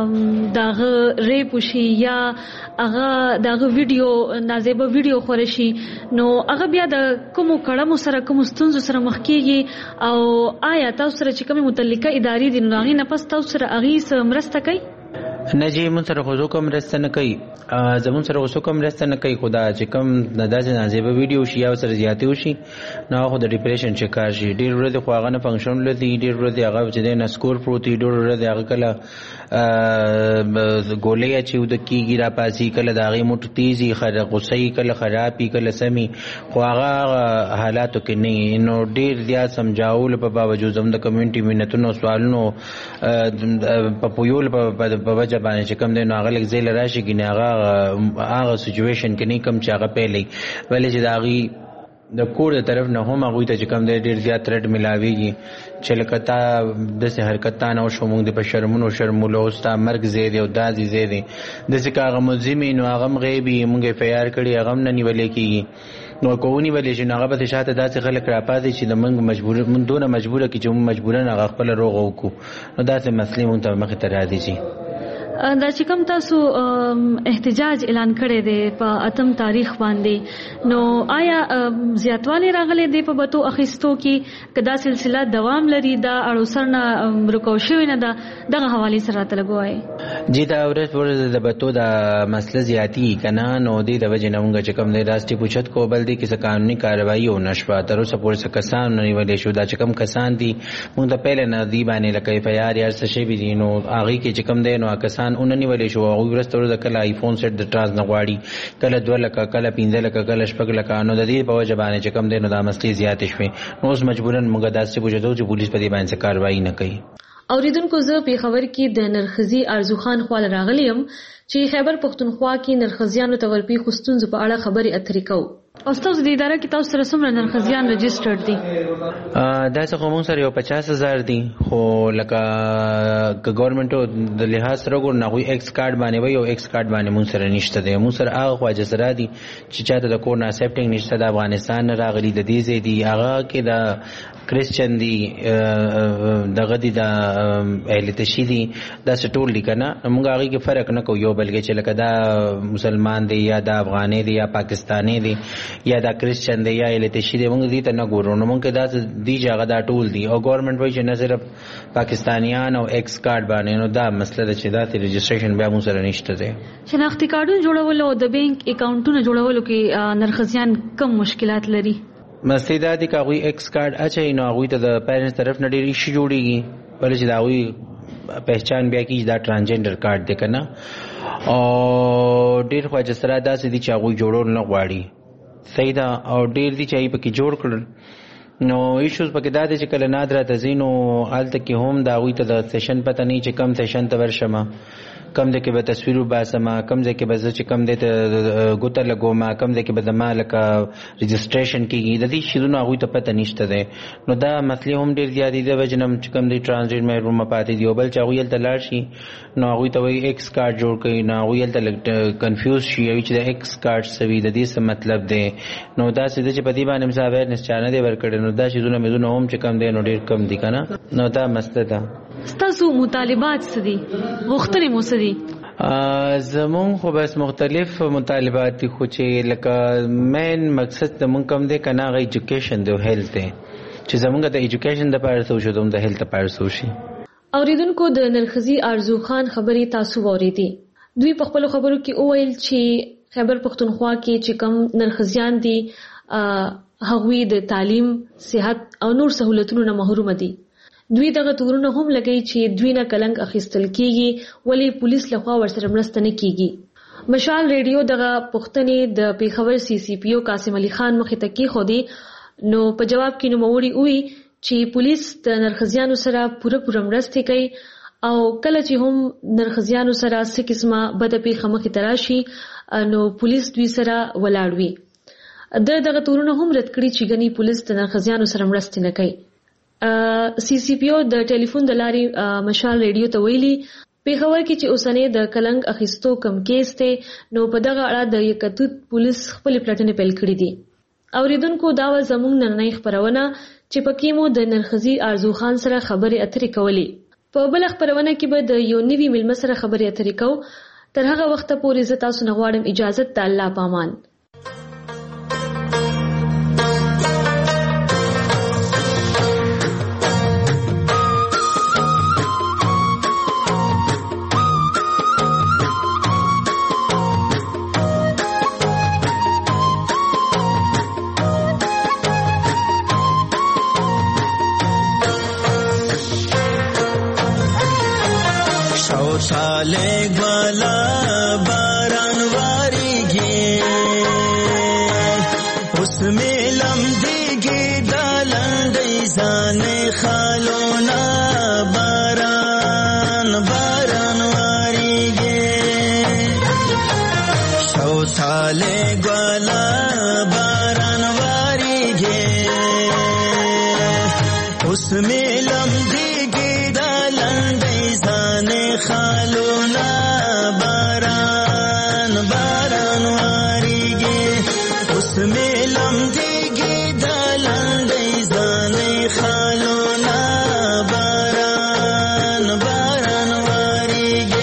داغه ریپ شي یا هغه داغه ویډیو نازیبه ویډیو خور شي نو هغه بیا د کوم کړمو سره کوم ستونزو سره مخ کیږي او آیا تاسو سره چې کوم متعلقه ادارې دي نو هغه نه پس تاسو سره هغه مرسته کوي نجی مون سره خو کوم رسته نه کوي زمون سره خو کوم رسته نه کوي خدا چې کوم داسې نازیبه ویډیو شي او سره زیاتې وشي نو خو د ډیپریشن شکار شي ډیر ورته خو هغه نه فنکشن لدی ډیر ورته هغه چې نه سکور پروتي ډیر ورته هغه کله ګولې چې ود کیږي را پاسي کله داغه موټ تیزی خره غصې کله خرابي کله سمي خو هغه حالاتو کې نه نو ډیر زیات سمجاول په باوجود زم د کمیونټي مینتونو سوالونو په پویول په وجه باندې چې کوم دی نو هغه لږ زیل راشي کې نه هغه سچويشن کې نه کم چې هغه پیلې ولې چې داغي د کور د طرف نه هم هغه ته چې کوم دی ډیر زیات رد ملاويږي چې لکتا د سه حرکتان او شومونږ د بشرمونو شرمولو استا مرګ زیاده او دازي زیاده د څه کاغه مزمین او هغه غیبی مونږه فیار کړي هغه نه نیولې کیږي نو کوونی ولې چې هغه به شاته داسې خلک را پاتې چې د منګ مجبور من دونه مجبوره کی چې مجبورن هغه خپل روغ وکړو نو داسې مسلې مونږ ته مخ ته راځي چې دا چې کوم تاسو احتجاج اعلان کړی دی په 8 تاریخ باندې نو آیا زیاتوالی راغلی دی په بتو اخیستو کې کدا سلسله دوام لري دا اړوسر نه رکو شوی نه دا دغه حواله سره تلګوي جی دا ورځ د بتو دا مسله زیاتی کنه نو دی د وجه نه مونږ چې کوم دی راستي پوښت کو بل دی کې قانوني کاروایی او نشو تر اوسه پورې څه کسان نه ویلې شو دا چې کوم کسان دي مونږ ته پهل نه دی باندې لکه پیار یا څه شی وی نو هغه کې چې کوم دی نو کسان اوننی ولې شو او ورسته د کله آیفون سیټ د ټراز نغواړي کله 2 لک کله 15 لک کله 6 لک نو د دې په وجه باندې چې کم دینو د مسلې زیات شوي نو اوس مجبورن موږ داسې بوجو چې پولیس په دې باندې کاروایی نه کوي اوریدونکو زه په خبر کې د نرخزی ارزو خان خپل راغلیم چې خیبر پختونخوا کې نرخزیانو تورپی خوستونز په اړه خبري اترې کو او تاسو د اداره کې تاسو سره څومره نرخزیان رجسټرډ دي دا څه کوم سره یو 50000 دي خو لکه ګورنمنت د لحاظ سره ګور نه وي ایکس کارت باندې وي او ایکس کارت باندې مون سره نشته دي مون سره هغه خواجه سره دي چې چاته د کور نه اکسپټینګ نشته د افغانستان راغلي د دې زی دي هغه کې د کریسچن دي دغه دي د اهل تشی دي دا ټول دي کنه موږ هغه کې فرق نه کوو یو بلکې چې لکه دا مسلمان دي یا د افغاني دي یا پاکستاني دي یا دا کریسچن دی یا التشی دی موږ دې ته نه ګورو نو موږ دا دی جګه دا ټول دی او ګورنمنت وایي چې نه صرف پاکستانیان او ایکس کارت باندې نو دا مسله ده چې دا رجسټریشن بیا موږ سره نشته دی شناختی کارتونه جوړول او د بانک اکاونټونه جوړول کې نرخزیان کم مشکلات لري مسله دا دی چې هغه ایکس کارت اچي نو هغه ته د پیرنټس طرف نه ډیری شي جوړیږي بل چې دا هغه پہچان بیا کی دا ټرانسجنډر کارت دی کنه او ډیر خو چې سره داسې دي چې هغه جوړول نه غواړي صحیح دا او ډیر دي چې پکې جوړ کړل نو ایشوز پکې دا دي چې کله نادره تزینو حالت کې هم دا وي ته د سیشن پته نه چې کم سیشن ته ورشمه کم ځای کې به تصویر وباسم، کم ځای کې به زه چې کم دی ته ګوته لګوم، کم ځای کې به زما لکه رجسټریشن کېږي، د دې شیزونو هغوی ته پته نشته دی. نو دا مسلې هم ډېر زیاتې د وجې نه چې کم دی ټرانزیټ محرومه پاتې دي. او بل چې هغوی هلته لاړ شي نو هغوی ته وایي ایکس کارډ جوړ کړي، نو هغوی هلته لږ کنفیوز شي چې د ایکس کارډ څه وي، د دې څه مطلب دی. نو داسې ده چې په دې باندې مثلا اویرنس چا نه دی ورکړی. نو دا شیزونه میزونه هم چې کم دی نو ډېر کم دي که نه. نو دا مسله ده. ستاسو مطالبات څه دي؟ غوښتنې مو څه دي؟ زمون خو بس مختلف مطالبات دي، خو چې لکه مین مقصد زمون کوم دی که نه هغه ایجوکیشن دی او هیلث دی، چې زمونږ د ایجوکیشن دپاره څه وشو د هیلث دپاره څه وشي. اوریدونکو د نرښځي آرزو خان خبرې تاسو واورېدې. دوی په خپلو خبرو کې وویل چې خیبر پښتونخوا کې چې کوم نرښځیان دي هغوی د تعلیم، صحت او نور سهولتونو نه محروم دي. دوی دغه تورونه هم لګوي چې دوی نه کلنګ اخیستل کیږي، ولې پولیس لخوا ورسره مرسته نه کیږي. مشال ریډیو دغه پوښتنې د پیښور CCPO قاسم علي خان مخې ته کېښودې. نو په جواب کې نوموړي وویل چې پولیس د نرښځیانو سره پوره مرستې کوي او کله چې هم نرښځیانو سره څه قسمه بده پیښه مخې ته راشي نو پولیس دوی سره ولاړ وي. دغه تورونه هم رد کړي چې ګنې پولیس د نرښځیانو سره مرستې نه کوي. CCPO د ټلیفون د لارې مشال ریډیو ته ویلي پیښور کې چې اوسنۍ د کلنګ اخیستو کم کیس دی نو په دغه اړه د یکتوت پولیس خپلې پلټنې پیل کړي دي. اوریدونکو دا و زموږ نننۍ خپرونه چې پکې مو د نرښځي آرزو خان سره خبرې اترې کولې. په بل خپرونه کې به د یو نوي مېلمه سره خبرې اترې کوو. تر هغه وخته پورې زه تاسو نه غواړم اجازت د الله پامان. شوشاله گوالا باران واریگی اس میں لمدیگی دالندی زان خالونا باران واریگی شوشاله گوالا باران واریگی اس میں لمدیگی دالندی خالونا باران واریگی اس میں لمدیگی دالندی زانی خالونا باران واریگی.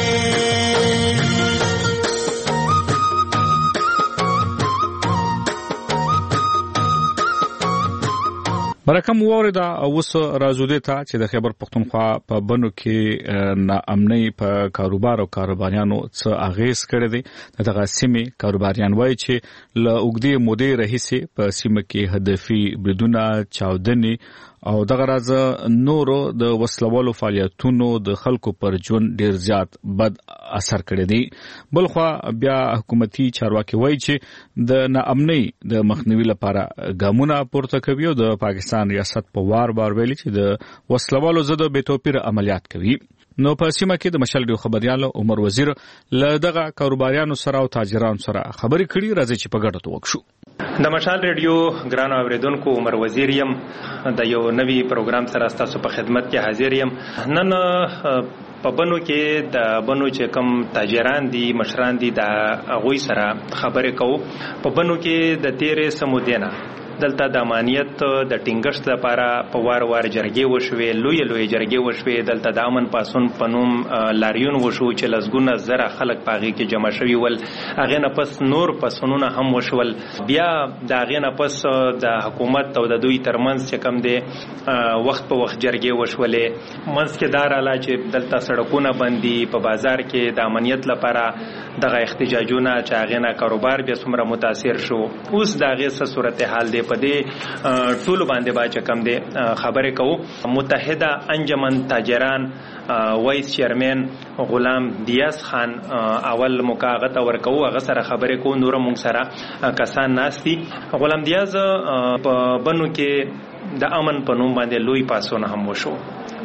مرکم واورida اوس راځو ته چې د خیبر پښتونخوا په بنو کې ناامنۍ په کاروبار او کاروباریانو څه اغیز کړی دی. دغه سیمې کاروباریان وایي چې له اوږدې مودې راهیسې په سیمه کې هدفي بریدونه، چاودنې او دغه راز نورو د وسلوالو فعالیتونو د خلکو پر ژوند ډیر زیات بد اثر کړی دی. بلخوا بیا حکومتي چارواکي وایي چې د ناامنۍ د مخنیوي لپاره ګامونه پورته کوي او د پاکستان ریاست په وار ویلي چې د وسلوالو ضد بې توپیر عملیات کوي. نو په سیمه کې د مشال ریډیو خبريال عمر وزیر له دغه کاروباریانو سره او تاجرانو سره خبرې کړي. راځي چې په ګډه توګه شو. د مشال ریډیو ګران اوریدونکو عمر وزیر یم، د یو نوي پروګرام سره تاسو په خدمت کې حاضر یم. نن په بنو کې د بنو چې کم تاجران دي، مشران دي، د هغوی سره خبرې کوو. په بنو کې د تیرې سمودینه دلته د امنیت د ټینګښت لپاره په وار جرګې وشوې، لوی جرګې وشوې. دلته د امن پاسون په نوم لاریون وشو چې لسګونه زره خلک په هغې کې جمع شوي ول. هغې نه پس نور پاسونونه هم وشول. بیا د هغې نه پس د حکومت او د دوی ترمنځ چې کم دی وخت په وخت جرګې وشولې. منځ کې دا راله چې دلته سړکونه بند دي، په بازار کې د امنیت لپاره دغه احتجاجونه چې هغې نه کاروبار بیا څومره متاثر شو. اوس د هغې څه صورتحال دی په دې ټولو باندې باید کم دی خبرې کوو. متحده انجمن تاجران وایس چیرمن غلام دیاز خان اول مکاغت ورکو، هغه سره خبرې کوو. نور موږ سره کسان ناست دي. غلام دیاز په بنو کې د امن په نوم باندې لوی پاسونه هم وشو.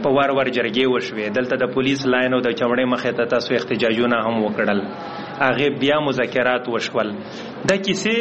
په وار وار جرګې وشوې، دلته د پولیس لاین او د چمړې مخې ته تاسو احتجاجونه هم وکړل، هغه بیا مذاکرات وشول. دا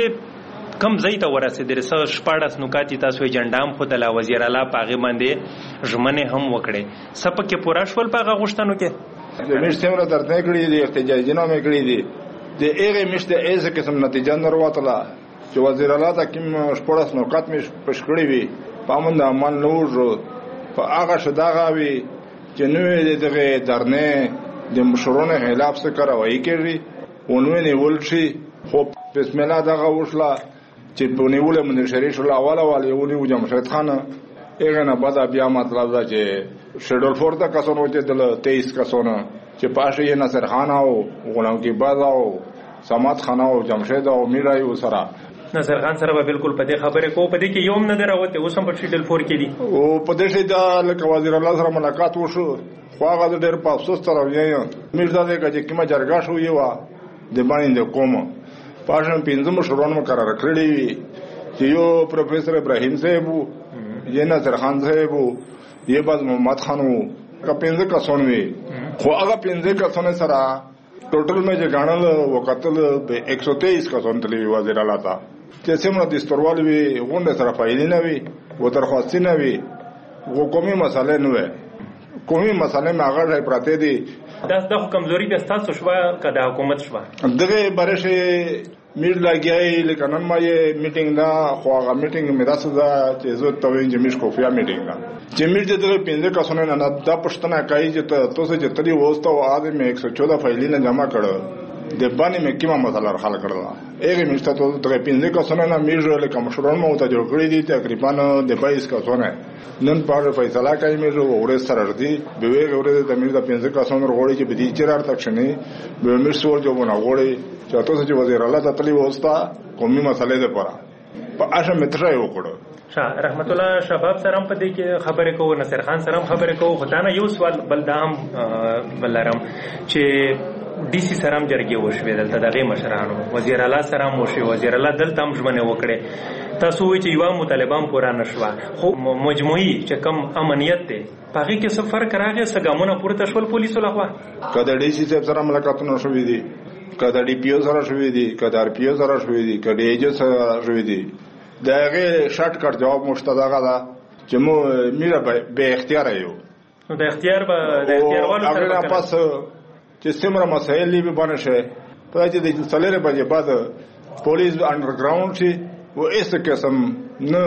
کیسې کم ځای ته ورسېدې؟ 14 نکات تاسو ایجنډا هم ښودله، وزیر اعلی په هغې باندې ژمنې هم وکړې، څه پکې پوره شول په هغه غوښتنو کې؟ زموږ څومره درنه کړي دي، احتجاجونه مې کړي دي، د هغې میاشتې ایسه قسم نتیجه نه راوتله چې وزیر اعلی ته کوم 14 نکات مې پېښ کړي وي په امن د امان نه وژو، په هغه شه دغه وي چې نوې د دغې درنې د مشرونو خلاف څه کاروایي کېږي ونوې نیول شي. خو بسم الله دغه وشله چې په نیولې منډر شریف شول، اوله یې ونیو جمشید خان، هغې نه بعده بیا مطلب ده چې شیډول 4 ته کسانو وچېدل، 23 کسانو چې پاشه یې نصر خان او غلام قباز او سمات خان او جمشید او میرا یو سره. نصر خان سره به بالکل په دې خبرې کو، په دې کې یوم نه دراوته، اوس هم په شیډول 4 کې دي او په دې شي دا لکه وزیر الله سره ملاقات وشو، خو هغه ډېر په افسوس سره وایي میرزا دې چې کومه جرګه شو یو د باندې کوم پاشن 15 مشران مقرر کړی وي چې یو پروفیسور ابراهیم صاحب وو، یې نصر خان صاحب وو، یې باز محمد خان وو، که 15 کسان وي. خو هغه 15 کسان سره ټوټل مې چې ګڼل وکتل به 123 کسان تللی وزیر اعلی ته، چې څومره دستوروال وي غونډه سره فایلې نه وي و درخواستې نه وي، قومي مسالې نه وي، قومي مسالې مې هغه ځای پراته دي. دا خو کمزوري بیا ستاسو شوه که د حکومت شوه؟ دغه برشې میر لګیای لکه نن ما یې میټینګ ده، خو هغه میټینګ مې داسې ده چې زه ته وایم چې میر خفیه میټینګ ده چې میر د دغه 15 کسانو نه دا پوښتنه کوي چې تاسو چې ترې وسته او آدم مې 114 فایلونه جمع کړه د باندې مې کومه مسله حل کړله، هغې مې ته دغه 15 کسانو نه میر لکه مشران مو ته جوړ کړي دي تقریبا د 22 کسانو نن په فیصله کوي میر ورې سره ردي به وی ورې د میر د 15 کسانو غوړي چې بدی چرار تک شنه به میر سوال جوړونه غوړي چې تاسو چې وزیر الله ته تلی وستا قومي مسلې ده پره په اشه متره یو کړو. رحمت الله شباب سره هم په دې کې خبرې کوو، نصر خان سره هم خبرې کوو، خو دا نه یو سوال بل دا هم بلرم چې ډي سي سره هم جرګې وشوې دلته دغې مشرانو، وزیر اعلی سره هم وشوې، وزیر اعلی دلته هم ژمنې وکړې، تاسو وایئ چې یوه مطالبه هم پوره نه شوه، خو مجموعي چې کوم امنیت دی په هغې کې څه فرق راغی؟ څه ګامونه پورته شول پولیسو لخوا؟ که د ډي سي صاحب سره ملاقاتونه شوي دي، که د ډي پي او سره شوي دي، که د آر پي او سره شوي دي، که د ایجو سره شوي دي، د هغې شارټ کټ جواب موږ ته دغه ده چې موږ میره بې اختیاره یو. نو د اختیار به د اختیاروالو سره هغې نه پس چې څومره مسایل دي بانه شي په چې د 4 بجې بعد پولیس انډرګراوند شي و هیڅ قسم نه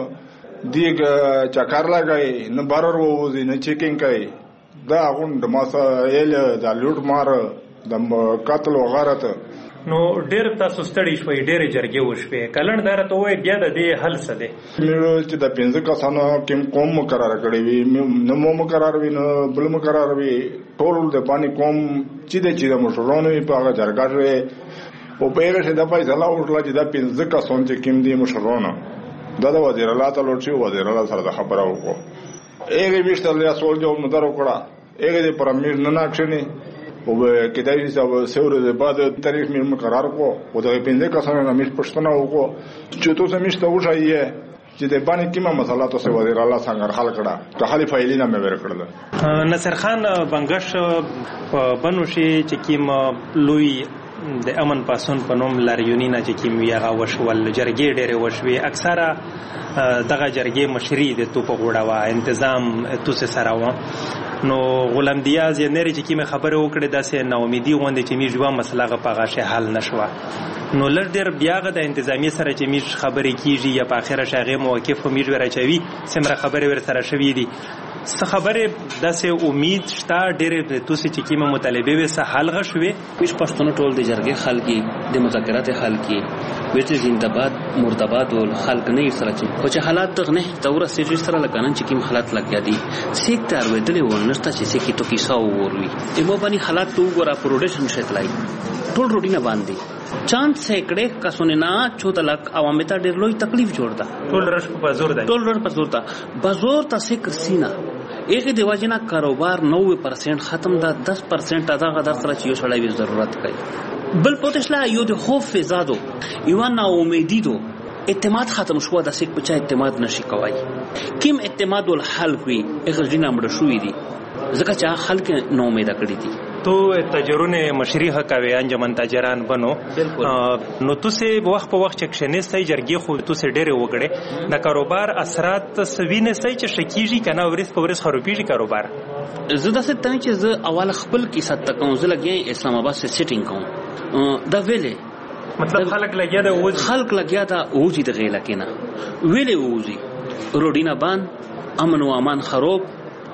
دیګ چکر لګای نه بارور ووزي نه چیکینګ کوي، دا غونډ مسایل د لوټ مار د قتل وغیرہ ته. نو ډېر تاسو ستړي شوي، ډېرې جرګې وشوې، کلن دا راته ووایي بیا د دې حل څه دی؟ چې د 15 کسانو کوم قوم مقرره کړی وي، نه مو مقرر وي نه بل مقرر وي، ټول د باندې قوم چې د مشرانو په هغه جرګه شوې او په هغه د فیصله وشوه چې د 15 کسان چې کوم دي مشرانو دا د وزیر الله ته لوټ شي، وزیر الله سره د خبره وکړو، هغې ویشته له سوال جواب نه در وکړه، هغې د پر امیر نه ناکښني او کېدای شي څه ورځې بعد تاریخ مې مقرر کړو او دغه 15 کسانو نه مې پوښتنه وکړو چې تاسو مې ته وښایئ چې د باندې کومه مسله تاسو وزیر الله څنګه حل کړه، که خالي فایلونه مې ورکړل. نصر خان بنګش په بنو شي چې کوم لوی د امن پاسون په نوم لاریونینا چې کوم یغه وشول، جرګې ډېرې وشوې، اکثره دغه جرګې مشري د توپ غوړه وا تنظیم توسه سره و. نو غلام دیاز یې نری چې کومه خبره وکړه داسې نا امیدي غونډه چې می جوه مسله په غاشه حل نشوه. نو لږ ډېر بیاغه د انتظامی سره چې می خبرې کیږي یا په اخره شاغه موقف می جوړه چوي سمره خبره ور سره شوې دي، څه خبره داسې امید شته ډېر توسه چې کومه مطالبه وي سه حل غشوي مش پښتون ټول د جرګې حل کی د مذاکرات حل کی وچ زنده‌باد مرده‌باد ول خلق نه سره چې خو چې حالات دغه نه تور سره سره لګانن چې کوم حالات لګیا دي سیکټر ودلې ونسته چې سکی تو کیسه وروي ایمو باندې حالات تو ګورا پروډکشن شتلای ټول روټینه باندې چاند سیکړه کسونه نه 14 لک عوامه ته ډېر لوی تکلیف جوړدا ټول رش په زور دی ټول رش په زور دا بازور تاسو کرسینا ایک دیواجنا کاروبار 90% ختم دا 10% ادا غدا سره چې یو شړای وی ضرورت کوي بل پوتشلا یو د خوف فزادو یو نا امیدیدو اعتماد ختم شو د سیک بچا اعتماد نشي کوي کیم اعتماد ول حل وي اغه جنا مړ شوې دي ځکه چې خلک نو امید کړی دي تو تجربه مشري حکاوي انجمن تاجران بنو نو تاسو وخت په وخت چکشنستای جرګي خو تاسو ډېر وګړي د کاروبار اثرات سوینه سي چې شکیږي کنه ورس په ورس خرابېږي کاروبار زه د ست ته چې زه اول خپل کې ست کوم زه لګي اسلام آباد سے سیټینګ کوم دا ویلې مطلب خلک لګیا دا اوځي خلک لګیا دا اوځي د غیلا کینا ویلې اوځي روډینا بان امن و امان خراب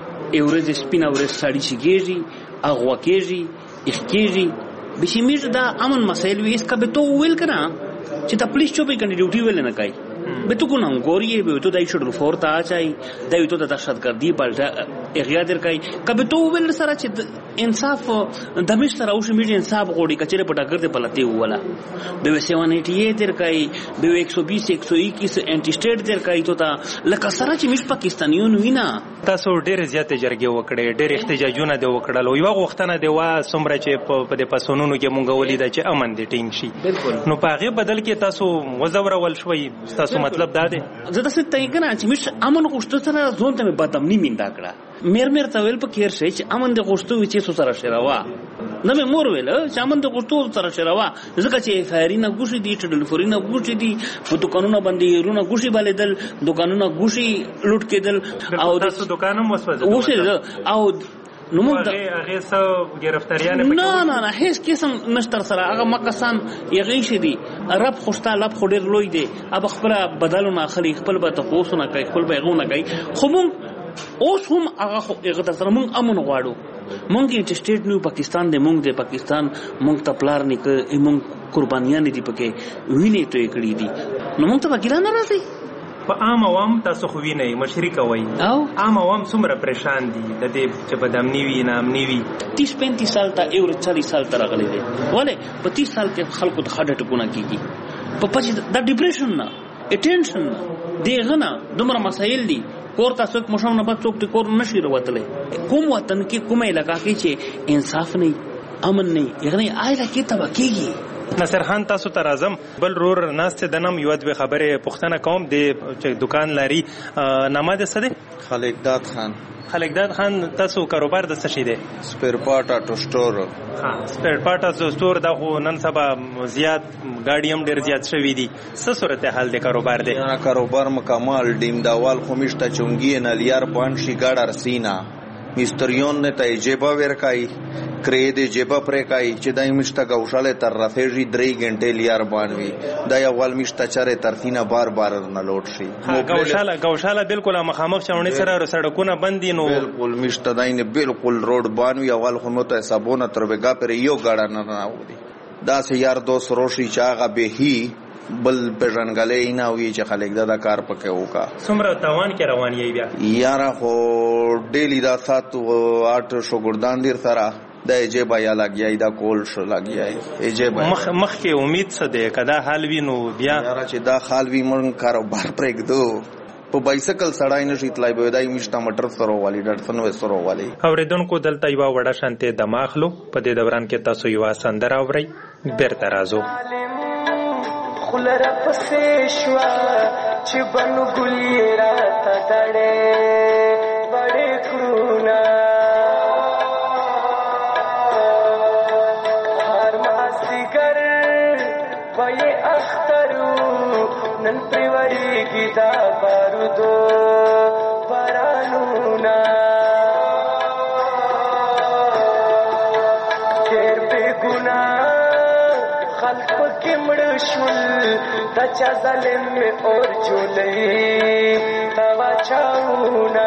اورز سپینا ورس ساړي شيږي اغوا کېږي اخکېږي بشمیش دا امن مسائل وي اسکا به تو ویل کنا چې د پولیس چوبې کني ډیوټي ویل نه کوي به تو کو نام ګوري به تو دای شډل فور تا چای دای تو د دهشتګردي پالټا اغیا در کوي کبه تو ویل سره چې انصاف د مش سره او شمیډ انصاف غوړي کچره پټا ګرځي پلاتي ولا به 788 در کوي به 120 121 انټي سټیټ در کوي تو تا لکه سره چې مش پاکستانیون وینا تاسو ډېر زیات جرګې وکړې ډېر احتجاجونه دی وکړل یو وختونه دی وا سمره چې په دې پسونونو کې مونږ ولید چې امن دي ټینګ شي نو پاغه بدل کې تاسو وزور ول شوي تاسو مطلب دا دی زه تاسو ته یې کنه چې مش امن غوښتل سره ځون ته بدامنی میندا کړه میر ته ویل په کیر شي چې امن د غوښتو چې سو سره شراوا نه مې مور ویل چې امن د غوښتو سره شراوا ځکه چې فایرینه ګوشي دي ټډل فورینه ګوشي دي په دکانونو باندې رونه ګوشي باندې دل دکانونو ګوشي لوټ کېدل او تاسو دکانم وسوځه او نو موږ هغه څو گرفتاریان نه هیڅ قسم نشتر سره هغه مکسان یغی شي دي رب خوشتا لب خډیر لوی دي اب خپل بدلونه اخلي خپل به تاسو نه کوي خپل به غو نه کوي خو موږ اوس هم هغه هغه سره موږ امن غواړو موږ انټرسټیټ نو پاکستان دې موږ د پاکستان موږ ته پلار نه کوي موږ قربانیان دي پکې ویني ته کړی دي نو موږ ته وکیل نه راځي په عام عوام تاسو خو وینئ مشري کوي او عام عوام څومره پریشان دي د دې چې بدامنی وي نامنی وي 30-35 سال ته یو 40 سال تر غلي دي ولې په 30 سال کې خلکو ته خډه ټکونه کیږي په پچ د ډیپریشن نه اټینشن دیغه نه دومره مسایل دي کور تاسو مشام نه پات څوک کور نشي وروتلې کوم وطن کې کومه علاقہ کې چې انصاف نه امن نه یعنی آیله کې تبکیږي نصر خان تاسو ته راځم بل رور ناسته د نام یو د خبره پښتنه کوم د دکان لري نامه ده څه ده خالقداد خان تاسو کاروبار د څه شي ده سپیر پارټ اټو سٹور سپیر پارټ اټو سٹور دا خو نن سبا زیات ګاډیم ډیر زیات شوی دي څه صورت حال د کاروبار ده کاروبار مکمل ډیم داوال خمیشته چونګي نه لیار پانشي ګاډر سینا مستریون نه ته جيبه ورکای کرې دې جيبه پرې کای چې دای مشته غوښاله تر رافېږي 3 غنټې لیار بانوي دا یو ول مشته چره ترتینه بار نه لوټ شي غوښاله بالکل مخامخ چاونې سره سړکونه بندي نو بالکل مشته داینه بالکل روډ بانوي اول خو نو ته حسابونه تر وګا پر یو غاډه نه راوړي دا سه یار دوست روشي چاغه به هی بل پېژنګلې نه وی چې خلک دا کار پکې وکا څومره تاوان کې روان یې بیا یاره خو ډیلی دا 7 8 شوګردان دیر سره د ایجبا یا لګیای دا کول شو لګیای ایجبا مخ کې امید څه ده کدا حال وینو بیا یاره چې دا حال وی مون کاروبار پرېګ دو په بایسکل سړای نشي تلای به دای مشته مټر سره والی ډټسن و سره والی اوریدونکو دلته یو وړه شانته دماغلو په دې دوران کې تاسو یو سندر اورئ بیرته راځو خلر پسې شوا چې بنو ګلې راته ډړې بڑے کرونا هر مازیګر وای اخترو نن پریوریږي دا بارودو بارانونا ډېر بے ګناه خلق کې مړ شول دا چا ظالم میں اور جولئی توا چاونا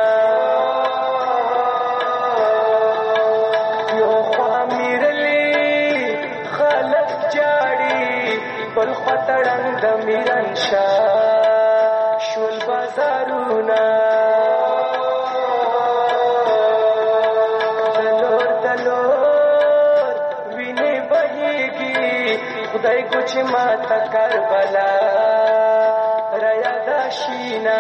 یو خامیرلی خلق جاڑی بل خطرن د میران شاه شول بازارونا خدای کچھ ماتا کربلا ریا داشینا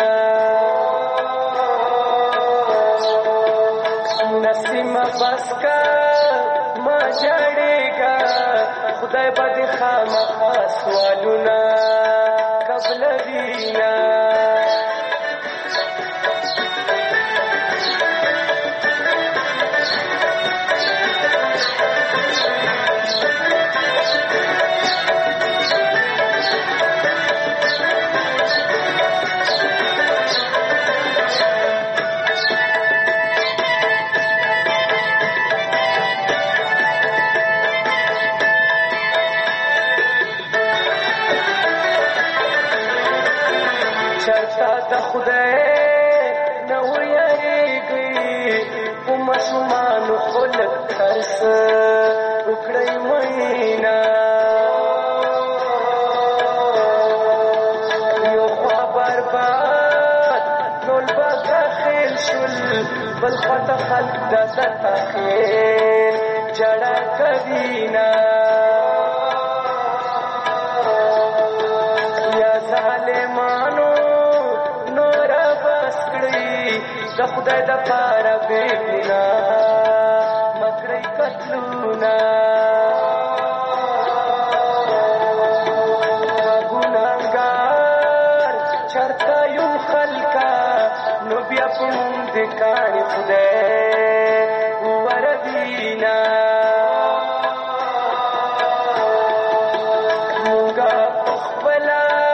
نسیم بس کا ما جاڑے گا خدای بد خام خاص والونا قبل چرتا د خدای نو یریږي په ماشومانو خلک ترس وکړی مینا یو خوا برباد ټول به خیل شول بل خواته خلک د تخیل جړه کوینا د خدای د پاره بینا مکرې کتلونا ګناګار چرتا یو خلکا نو بیا په دې کاڼي خدای وربینا موږ خپل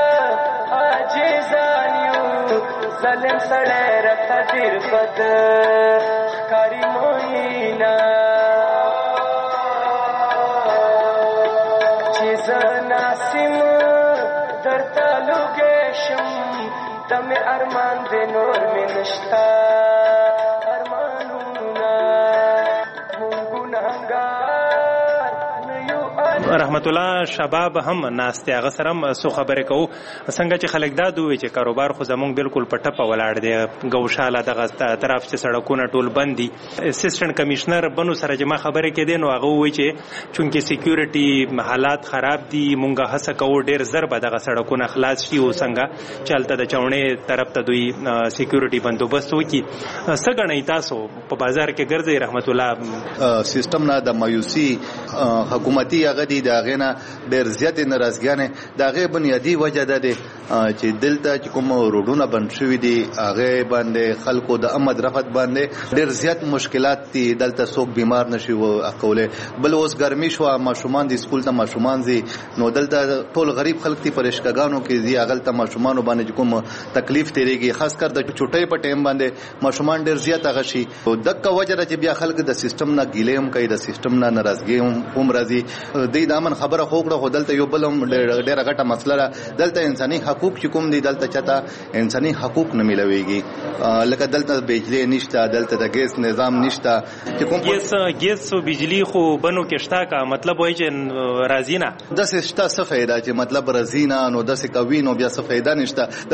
عاجزان یو ظالم سړی تدیر بد کاری موینا چیز ناسم در تالو گیشم دم ارمان دے نور میں نشتا ارمانونا گناهگار نیو رحمت الله شباب هم ناشته هغه سره سو خبره کو څنګه چې خلک دا دوی چې کاروبار خو زمونږ بالکل په ټپه ولاړ دی ګوشاله دغه طرف چې سړکونه ټول بند دي اسسټنټ کمشنر بنو سره چې ما خبره کې دین او هغه وایي چې چونکه سکیورټي حالات خراب دي مونږه هڅه کوو ډیر زر به دغه سړکونه خلاص شي او څنګه چلته د چاونې طرف ته دوی سکیورټي بندوبست وکړي څنګه تاسو په بازار کې ګرځي رحمت الله سیستم نه د مایوسی حکومتي هغه دي دا غنه ډیر زیات ناراضګانه دا غي بنیادی وجه ده چې دلته چې کوم روډونه بند شوی دي هغه باندې خلکو د امد رفت باندې ډیر زیات مشکلات دي دلته څوک بیمار نشي او اقوله بل اوس ګرمي شو ماشومان دي سکول ته ماشومان دي نو دلته ټول غریب خلک دي پرشکګانو کې دي هغه ته ماشومان باندې کوم تکلیف تیریږي خاص کر د چټي په ټیم باندې ماشومان ډیر زیات غشي او دغه وجه چې بیا خلک د سیستم نه ګیلیم کوي د سیستم نه ناراضګي هم راځي د دامن خبره خوګړه هدلته یو بلم ډېر غټه مسله ده دلته انساني حقوق چې کوم دي دلته چاته انساني حقوق نه ملويږي لکه دلته بجلی نشته دلته د ګیس نظام نشته چې کوم ګیس او بجلی خو بنو کې شته کا مطلب وایي چې رازینا د سشته څه فائدہ چې مطلب رازینا نو د څه کوي نو بیا څه فائدہ نشته د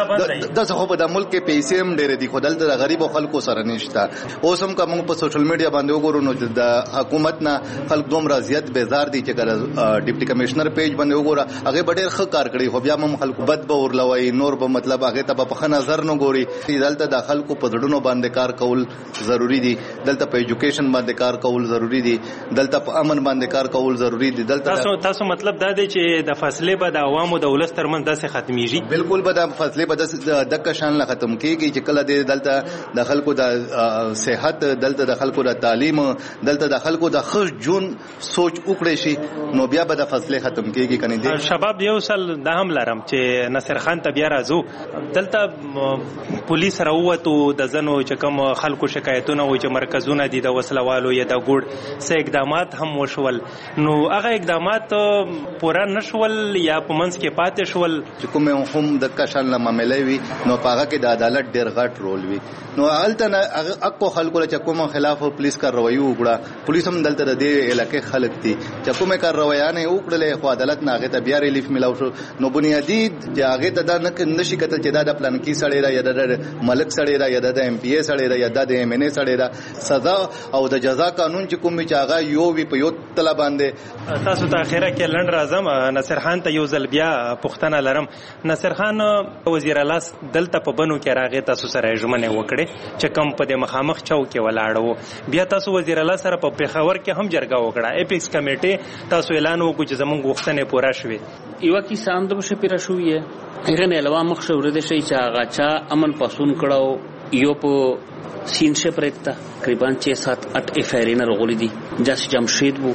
څه خو د ملک کې پیسې هم ډېر دي خو دلته د غریب خلکو سره نشته اوس هم کوم په سوشل میډیا باندې وګورو نو د حکومت نه خلک دوم راضیت بیزار دي چې ډیپټي کمشنر پیج باندې وګوره هغه ډېر ښه کار کړی خو بیا هم خلکو بد به ورلوي نور به مطلب هغه ته په ښه نظر نه ګوري دلته د خلکو په ځړونو باندې کار کول ضروری دي دلته په ایجوکیشن باندې کار کول ضروری دي دلته په امن باندې کار کول ضروری دي دلته تاسو مطلب دا دی چې د فاصله به د عوامو د ولس ترمن داسې ختميږي بالکل به د فاصله به د شان لا ختم کیږي چې کله دلته د خلکو د صحت دلته د خلکو د تعلیم دلته د خلکو د خص جون سوچ وکړي شي نو بیا به د فاصله ختم کیږي کني دي شباب یو سل د هم لرم چې نصر خان ته بیا راځو دلته پولیس راووتو د زنو چې کوم خلکو شکایتونه وي چې مرکزونه دي د وسلوالو یا د ګوډ سه اقدامات هم وشول نو هغه اقدامات پورا نشول یا په منځ کې پاتې شول چې کوم هم د کشان لماملې وي نو پاغه کې د عدالت ډېر غټ رول وي نو الته اکو خلکو چې کوم خلاف پولیس کاروایی وکړه پولیس هم دلته د دې علاقې خلک دي چې کومه کاروایی نه وکړلې خو عدالت نه هغه ته بیا ریلیف ملاو شو نو بنیادی چې هغه ته دا نشي کتل چې دا د پلان کې سړی را یا د ملک سړی را یا د ایم پی ای سړی را یا د ایم ان ای سړی را سزا او د جزا قانون چې کوم چې هغه یو وی په یو تل باندې تاسو ته اخیره کې لند راځم نصر خان ته یو ځل بیا پښتنه لرم نصر خان وزیر اعلی دلته په بنو کې راغی تاسو سره ژمنه وکړه چې کم په د مخامخ چوک کې ولاړو بیا تاسو وزیر اعلی سره په پیښور کې هم جرګه وکړه اپیکس کمیټه تاسو اعلان وکړ چې زموږ غوښتنې پوره شوه یو کیسه هم د شپیره شوې هغه نه علاوه مخ شو ورته شي چې هغه چا امن پاسون کړو یو په سین شپرتا تقریبا 6-7-8 افیرینه رغولې دي جاس جمشید وو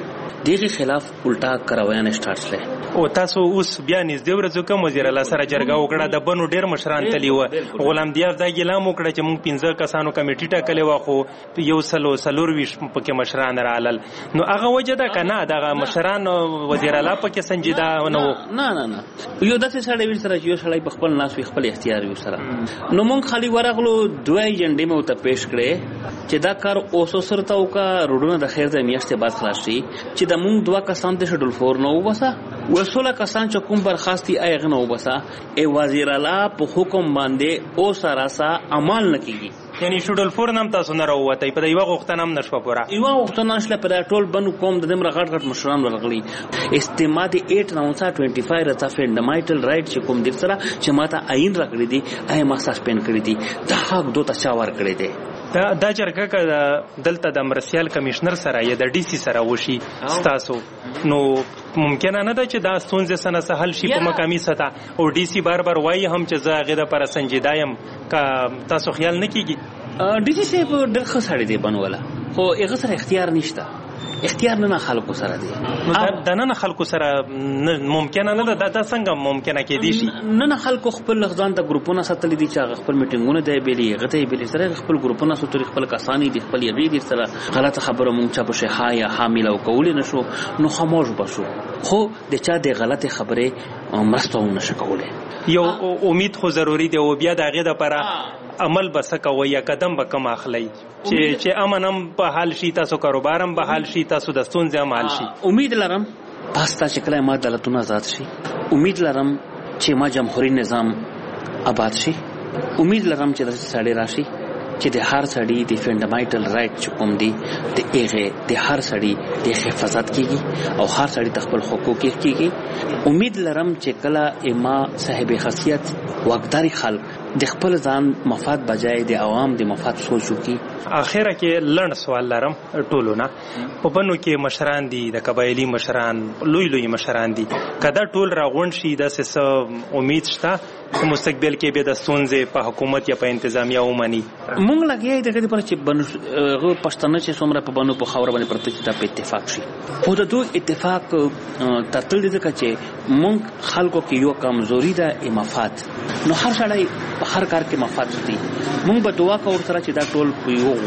دغه خلاف الټا کاروایان سٹارټ شله. او تاسو اوس بیا نږدې ورځو کوم وزیر الله سره جرګه وکړه د بنو ډیر مشران تلی و غلام دیاف دا ګلام وکړه چې موږ 15 کسانو کمیټه ټاکلې و خو یو سلور ویش پکې مشران رالل نو هغه وجه دا کنه دغه مشران وزیر الله پکې سنجیدا نه یو داسې سړی ویل سره یو سړی په خپل ناس خپل اختیار وي سره نو موږ خالي ورغلو دوه ایجنډې مو ته پیش کړې چې دا کار اوسو سره تا وکا روډونه د خیر د میاشتې بعد خلاص شي چې د موږ دوه کسان ته شډول 4 نو وسه وسوله کسان چې کوم برخاستي ایغه نو وبسا ای وزیر الله په حکم باندې او سراسا عمل نکېږي یعنی شډول 4 نام تاسو نه راوته په یو غوښتنه هم نشو پورا یو غوښتنه نشله پر ټول بنو کوم د دمر غټ مشران ورغلي استماد 8/9/25 رتا فندامنټل رائټ چې کوم د سره چې ماته عین راکړي دي اي ما سسپند کړی دي دا حق دوه تشا ور کړی دي دا جرګه ک دلته د مرسیال کمشنر سره یا د ډي سي سره وشي تاسو نو ممکن نه ده چې دا ستونزه سره حل شي په مقامي سطح او ډي سي بار وایي هم چې زه غیده پر سنجیدایم کا تاسو خیال نه کیږي ډي سي سه په ډېر خسړې دی بنوله خو هغه سره اختیار نشته اختیار نه خلکو سره دی د نه خلکو سره ممکن نه ده دا څنګه ممکن کې دي شي نه خلکو خپل ځان د ګروپونو ساتل دي چې خپل میټینګونه دی بیلی غته بیلی سره خپل ګروپونو سره خپل کسانی دي خپل یغې دي سره غلطه خبره مونږ چا په شي یا حامل او کول نشو نو خاموش بشو خو د چا د غلطه خبره مرسته نشو کوله یو امید خو ضروری دی او بیا دغه د لپاره عمل بسکوي یا قدم به کم اخلي چې امنم په حال شي تاسو کاروبارم به حال شي تاسو د ستونزې هم حل شي امید لرم پاستا شکل ما دولتونه آزاد شي امید لرم چې ما جمهوریت نظام آباد شي امید لرم چې د سړی راشي چې د هر سړی د فندامنټل رائټ چې کوم دي د هغه د هر سړی د حفاظت کیږي او هر سړی د خپل حقوق کیږي امید لرم چې کله ما صاحب خاصیت واقداري خلک د خپل ځان مفاد بجای د عوام د مفاد سوچو کی اخره کې لړ سوال لرم ټولونه په بنو کې مشران دي د قبایلی مشران لوی مشران دي کدا ټول راغون شي د څه امید شته چې مستقبل کې به د ستونزې په حکومت یا په انتظامیه ومني مونږ لګیای دغه پر چې بنو پښتانه چې څومره په بنو په خاور باندې پرته چې په اتفاق شي خو د دوه اتفاق ترتل دي چې مونږ خلکو کې یو کمزوري ده مفاد نو هر سړی په هر کار کې مفاد دي مونږ به دعا کوو سره چې دا ټول په یو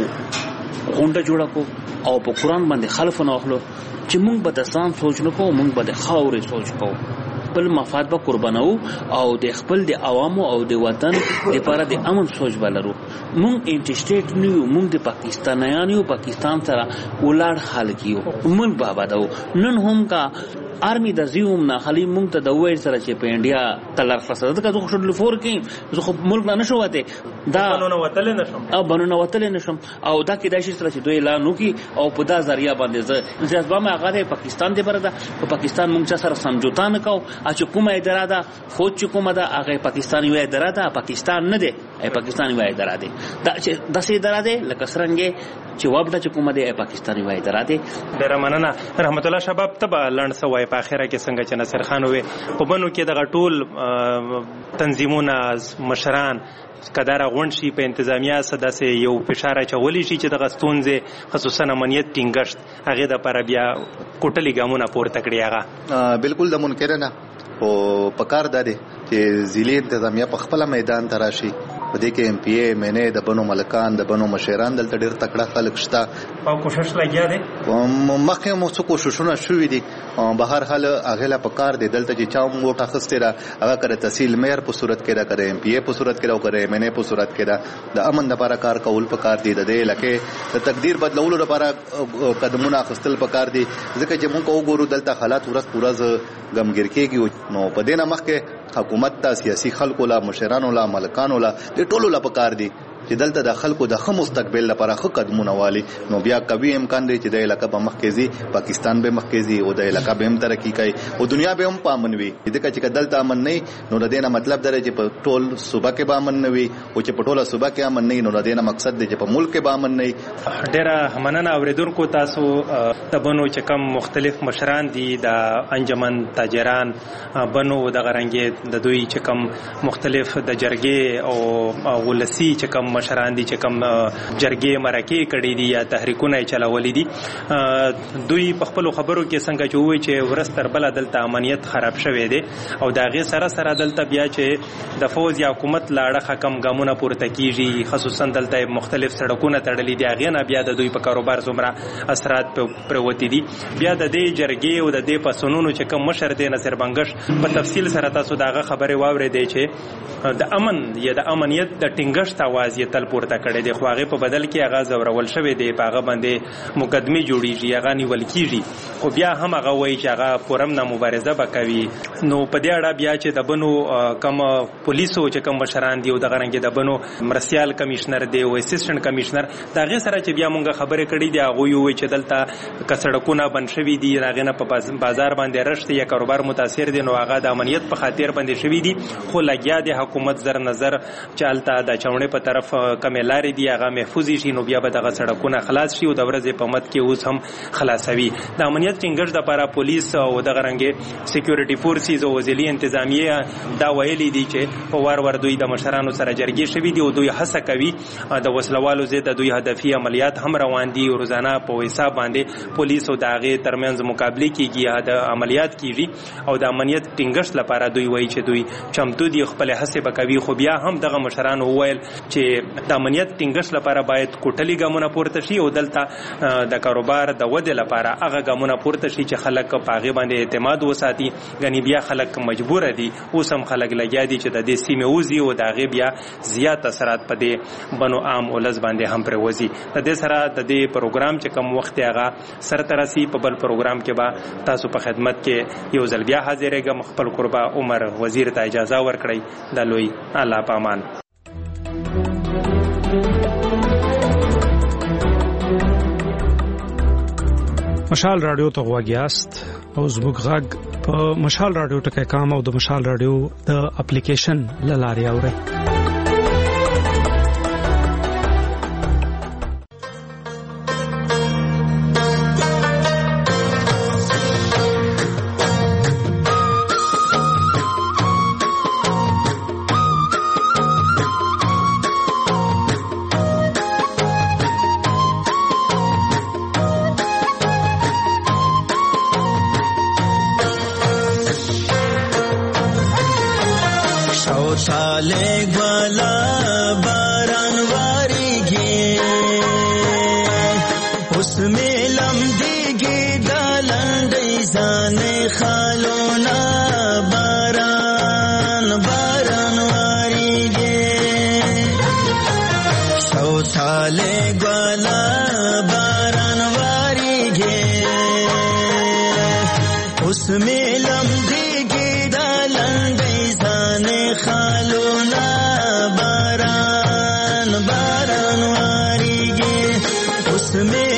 غونډه جوړه کو او په قران باندې خلف نه اخلو چې مونږ به د ځان سوچ نه کوو مونږ به د خاورې سوچ کوو خپل مفاد به قربانو او د خپل د عوامو او د وطن لپاره د امن سوچ بلرو مونږ انټیسټیټ نیو مونږ د پاکستانیانو پاکستان سره ولړ حل کیو مونږ بابا دو نن هم کا آرمی د زیوم نه خلی مونږ ته د وایي سره چې په انډیا تلر فساد د کزو شډل فور کې زه خو ملک نه نشو وته دا بنونه وتل نشم او بنونه وتل نشم او دا کې د شي سره چې دوی اعلان وکي او په دا ذریعہ باندې زه ځما هغه پاکستان دی بردا په پاکستان مونږ سره سمجوتا نه کو چې کومه اداره ده خو چې کومه ده هغه پاکستاني وای اداره ده پاکستان نه دی پاکستاني وای اداره ده دا چې داسې اداره ده لکه څنګه چې وابله چې کومه ده پاکستاني وای اداره ده ډیر مننه رحمت الله شباب تبا لړ سوای په اخره کې څنګه چې نصر خان وې په بنو کې دغه ټول تنظیمونه مشران کدار غونډ شي په انتظامیه سداسه یو فشار چولی شي چې دغه ستونزې خصوصا امنیت ټینګشت هغه د پر بیا کوټلی ګامونه پورته کړی هغه بالکل د منکر نه او پکار ده چې ضلع انتظامیه په خپل میدان تراشي په دې کې ایم پی ای مینه د بنو ملکان د بنو مشران دلته ډیر تکړه خلک شته او کوشش لګیا دي مخکې مو څه کوششونه شوې دي به هر حال هغه لا پکار دي دلته چې چا مو ټاخسته را هغه کړه تحصیل مېر په صورت کې را کړه ایم پی ای په صورت کې را کړه مینه په صورت کې را د امن لپاره کار کول پکار دي د دې لکه د تقدیر بدلولو لپاره قدمونه اخیستل پکار دي ځکه چې مونږ وګورو دلته حالات ورځ غمګر کېږي نو په دې نه مخکې حکومت ته سیاسي خلکو لا مشرانو لا ملکانو لا د ټولو لا پکار دي چې دلته د خلکو د خو مستقبل لپاره خو قدمونه والی نو بیا قوي امکان دی چې د علاقې په مخکېزي پاکستان به مخکېزي او د علاقې به هم ترقی کوي او دنیا به هم پامن وي دغه چې دلته امن نه نو د دې نه مطلب دی چې په ټول صوبه کې به امن نه وي او چې په ټوله صوبه کې امن نه نو د دې نه مقصد دی چې په ملک کې به امن نه ډېر مننه اوریدونکو تاسو تبنو چې کوم مختلف مشران دي د انجمن تاجران بنو د غرنګي د دوی چې کوم مختلف د جرګې او ولسی چې کوم مشران دي چې کوم جرګې مرکې کړي دي یا تحریکونه چلولي دي دوی په خپل خبرو کې څنګه چې وایي چې ورستر بل دلته امنیت خراب شوی دی او دا غي سره دلته بیا چې د فوج یا حکومت لاړه حکم ګامونه پورته کیږي خصوصا دلته مختلف سړکونه تړلي دي هغه نه بیا د دوی په کاروبار زمره اثرات پروتې دي بیا د دې جرګې او د دې پسونونو چې کوم مشر دی نصر بنگش په تفصیل سره تاسو داغه خبره واورې دی چې د امن یا د امنیت د ټینګښت आवाज یې تل پورته کړي دی خو هغه په بدل کې هغه زورول شوی دی په هغه باندې مقدمه جوړیږي هغه نیول کیږي خو بیا هم هغه وایي چې هغه پرم نه مبارزه وکوي نو په دې اړه بیا چې د بنو کم پولیسو چې کوم مشران دی او د غرنګ د بنو مرسیال کمشنر دی او اسسټنټ کمشنر دا غي سره چې بیا مونږه خبرې کړې دی هغه یو چې دلته کسړکونه بن شوی دي راغې نه په بازار باندې رشت یا کاروبار متاثر دي نو هغه د امنیت په خاطر باندې شوی دي خو لګیا دی حکومت زر نظر چالتا د چاونې په طرف کملاري دی هغه محفوظ شي نو بیا به دغه سړکونه خلاص شي او د ورځې په مت کې اوس هم خلاصوي د امنیت ټینګښت لپاره پولیس او د غرنګ سکیورټي فورسز او وزلي انتظامیه دا ویلي دي چې په وار دوی د مشرانو سره جرګې شوي دي او دوی هڅه کوي د وسلوالو زیاته دوی هدفي عملیات هم روان دي او روزانه په حساب باندې پولیس او داغه ترمنځ مقابله کیږي د عملیات کیږي او د امنیت ټینګښت لپاره دوی وایي چې دوی چمتو دي خپل هڅه وکوي خو بیا هم دغه مشرانو وویل چې د امنیت ټینګښت لپاره باید کوټلي ګامونه پورته شي او دلته د کاروبار د ودې لپاره هغه ګامونه پورته شي چې خلک په هغه باندې اعتماد وساتي غني بیا خلک مجبور دي اوس هم خلک لګیا دي چې د دې سیمه وزي او د هغه بیا زیات اثرات پدې بنو عام ولز باندې هم پروزي د دې سره د دې پروګرام چې کوم وخت هغه سرترسي په بل پروګرام کې با تاسو په خدمت کې یو ځل بیا حاضرېږم خپل قربا عمر وزیر ته اجازه ورکړئ د لوی الله پامان مشال رادیو ته غواګیاست او زموږ غږ په مشال رادیو ټکي کام او د مشال رادیو د اپلیکیشن لاري اوري उसमें